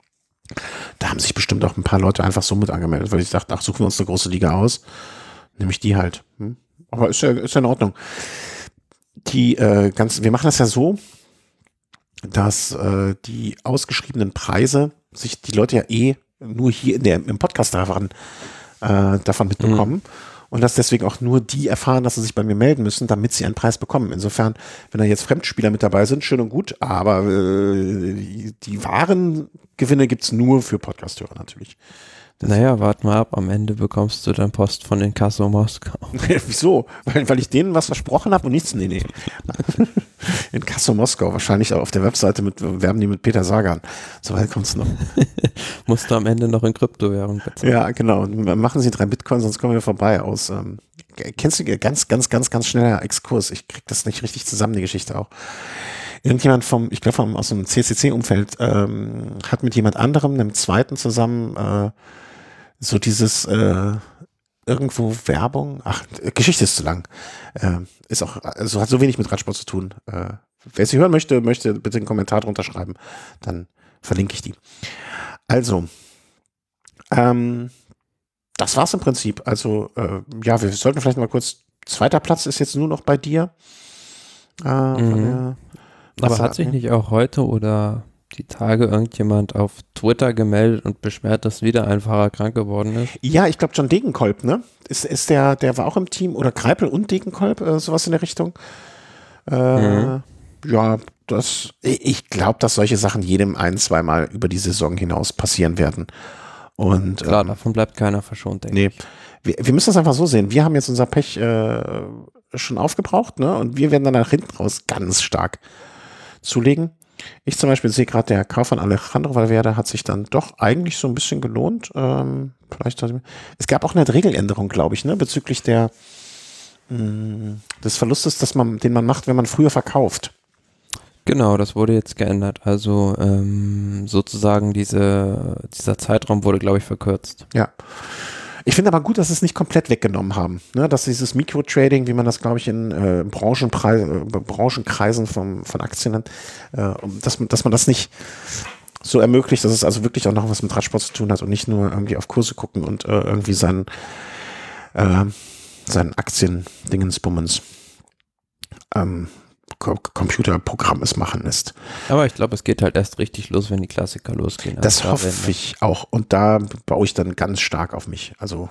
Da haben sich bestimmt auch ein paar Leute einfach so mit angemeldet, weil ich dachte, ach, suchen wir uns eine große Liga aus. Nämlich die halt. Hm? Aber ist ja, ist ja in Ordnung. Die, äh, ganz, wir machen das ja so, dass äh, die ausgeschriebenen Preise sich die Leute ja eh nur hier in der, im Podcast davon davon mitbekommen mhm. und dass deswegen auch nur die erfahren, dass sie sich bei mir melden müssen, damit sie einen Preis bekommen. Insofern, wenn da jetzt Fremdspieler mit dabei sind, schön und gut, aber äh, die wahren Gewinne gibt es nur für Podcast-Hörer natürlich. Das naja, warte mal ab, am Ende bekommst du dann Post von den Kasso Moskau. Wieso? Weil, weil ich denen was versprochen habe und nichts? Nee, nee. In Kasso Moskau, wahrscheinlich auf der Webseite mit, werben die mit Peter Sagan. So weit kommst du noch. Musst du am Ende noch in Kryptowährung bezahlen. Ja, genau. Machen Sie drei Bitcoin, sonst kommen wir vorbei aus. Ähm, kennst du, ganz, ganz, ganz, ganz schneller Exkurs. Ich krieg das nicht richtig zusammen, die Geschichte auch. Irgendjemand vom, ich glaube aus dem C C C-Umfeld, ähm, hat mit jemand anderem, einem zweiten zusammen, äh, so dieses äh, irgendwo Werbung, ach, Geschichte ist zu lang, äh, ist auch, also hat so wenig mit Radsport zu tun. Äh, wer sie hören möchte, möchte bitte einen Kommentar drunter schreiben, dann verlinke ich die. Also, ähm, das war's im Prinzip. Also, äh, ja, wir sollten vielleicht mal kurz, zweiter Platz ist jetzt nur noch bei dir. Äh, mhm. von der, Aber hat sich nicht auch heute oder die Tage irgendjemand auf Twitter gemeldet und beschwert, dass wieder ein Fahrer krank geworden ist? Ja, ich glaube John Degenkolb, ne? Ist, ist der, der war auch im Team, oder Greipel und Degenkolb, äh, sowas in der Richtung. Äh, mhm. Ja, das, ich glaube, dass solche Sachen jedem ein-, zweimal über die Saison hinaus passieren werden. Und, Klar, ähm, davon bleibt keiner verschont, denke nee. ich. Wir, wir müssen das einfach so sehen. Wir haben jetzt unser Pech äh, schon aufgebraucht, ne? Und wir werden dann nach hinten raus ganz stark zulegen. Ich zum Beispiel sehe gerade, der Kauf von Alejandro Valverde hat sich dann doch eigentlich so ein bisschen gelohnt. Ähm, vielleicht, es gab auch eine Regeländerung, glaube ich, ne, bezüglich der mh, des Verlustes, dass man, den man macht, wenn man früher verkauft. Genau, das wurde jetzt geändert. Also ähm, sozusagen diese, dieser Zeitraum wurde, glaube ich, verkürzt. Ja. Ich finde aber gut, dass sie es nicht komplett weggenommen haben. Ne? Dass dieses Mikrotrading, wie man das, glaube ich, in äh, Branchenpreis, äh, Branchenkreisen vom, von Aktien hat, äh, dass, dass man das nicht so ermöglicht, dass es also wirklich auch noch was mit Radsport zu tun hat und nicht nur irgendwie auf Kurse gucken und äh, irgendwie seinen, äh, seinen Aktien-Dingensbummens ähm, Computerprogramm es machen lässt. Aber ich glaube, es geht halt erst richtig los, wenn die Klassiker losgehen. Das also hoffe da ich auch. Und da baue ich dann ganz stark auf mich. Also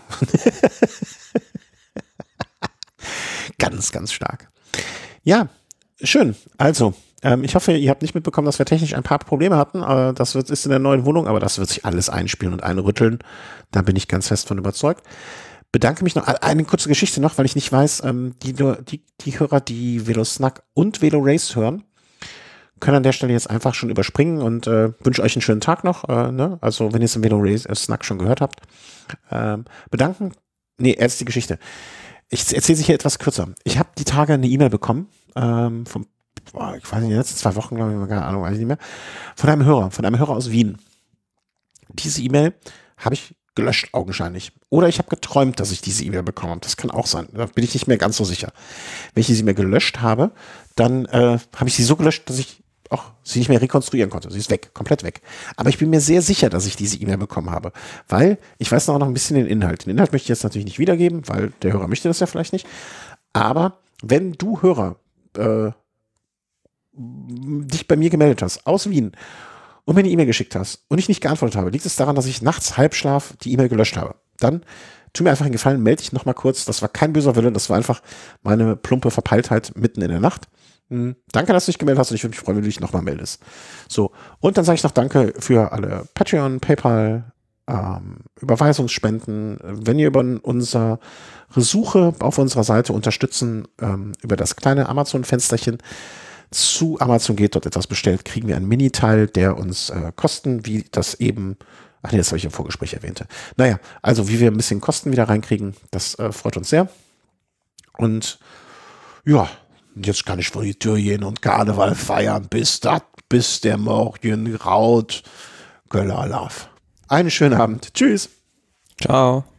ganz, ganz stark. Ja, schön. Also, ähm, ich hoffe, ihr habt nicht mitbekommen, dass wir technisch ein paar Probleme hatten. Äh, das wird, ist in der neuen Wohnung, aber das wird sich alles einspielen und einrütteln. Da bin ich ganz fest von überzeugt. bedanke mich noch, eine kurze Geschichte noch, weil ich nicht weiß, ähm, die, die, die Hörer, die VeloSnack und VeloRace hören, können an der Stelle jetzt einfach schon überspringen und äh, wünsche euch einen schönen Tag noch. Äh, ne? Also wenn ihr es im VeloRace-Snack schon gehört habt. Ähm, bedanken, nee, erst die Geschichte. Ich erzähle sich hier etwas kürzer. Ich habe die Tage eine E-Mail bekommen, ähm, vom, boah, ich weiß nicht, die letzten zwei Wochen, glaube ich, keine Ahnung, weiß ich nicht mehr, von einem Hörer, von einem Hörer aus Wien. Diese E-Mail habe ich gelöscht, augenscheinlich. Oder ich habe geträumt, dass ich diese E-Mail bekommen habe. Das kann auch sein. Da bin ich nicht mehr ganz so sicher. Wenn ich diese E-Mail gelöscht habe, dann äh, habe ich sie so gelöscht, dass ich auch sie nicht mehr rekonstruieren konnte. Sie ist weg, komplett weg. Aber ich bin mir sehr sicher, dass ich diese E-Mail bekommen habe, weil ich weiß noch ein bisschen den Inhalt. Den Inhalt möchte ich jetzt natürlich nicht wiedergeben, weil der Hörer möchte das ja vielleicht nicht. Aber wenn du Hörer äh, dich bei mir gemeldet hast, aus Wien, und mir eine E-Mail geschickt hast und ich nicht geantwortet habe, liegt es daran, dass ich nachts Halbschlaf die E-Mail gelöscht habe. Dann tu mir einfach einen Gefallen, melde dich nochmal kurz. Das war kein böser Wille, das war einfach meine plumpe Verpeiltheit mitten in der Nacht. Hm, danke, dass du dich gemeldet hast und ich würde mich freuen, wenn du dich nochmal meldest. So, und dann sage ich noch danke für alle Patreon, PayPal, ähm, Überweisungsspenden. Wenn ihr über unsere Suche auf unserer Seite unterstützen, ähm, über das kleine Amazon-Fensterchen zu Amazon geht, dort etwas bestellt, kriegen wir einen Mini-Teil, der uns äh, Kosten, wie das eben, ach nee, das habe ich im Vorgespräch erwähnte. Naja, also wie wir ein bisschen Kosten wieder reinkriegen, das äh, freut uns sehr. Und ja, jetzt kann ich vor die Tür gehen und Karneval feiern, bis dat, bis der Morgen graut. Göller Love. Einen schönen Abend. Tschüss. Ciao.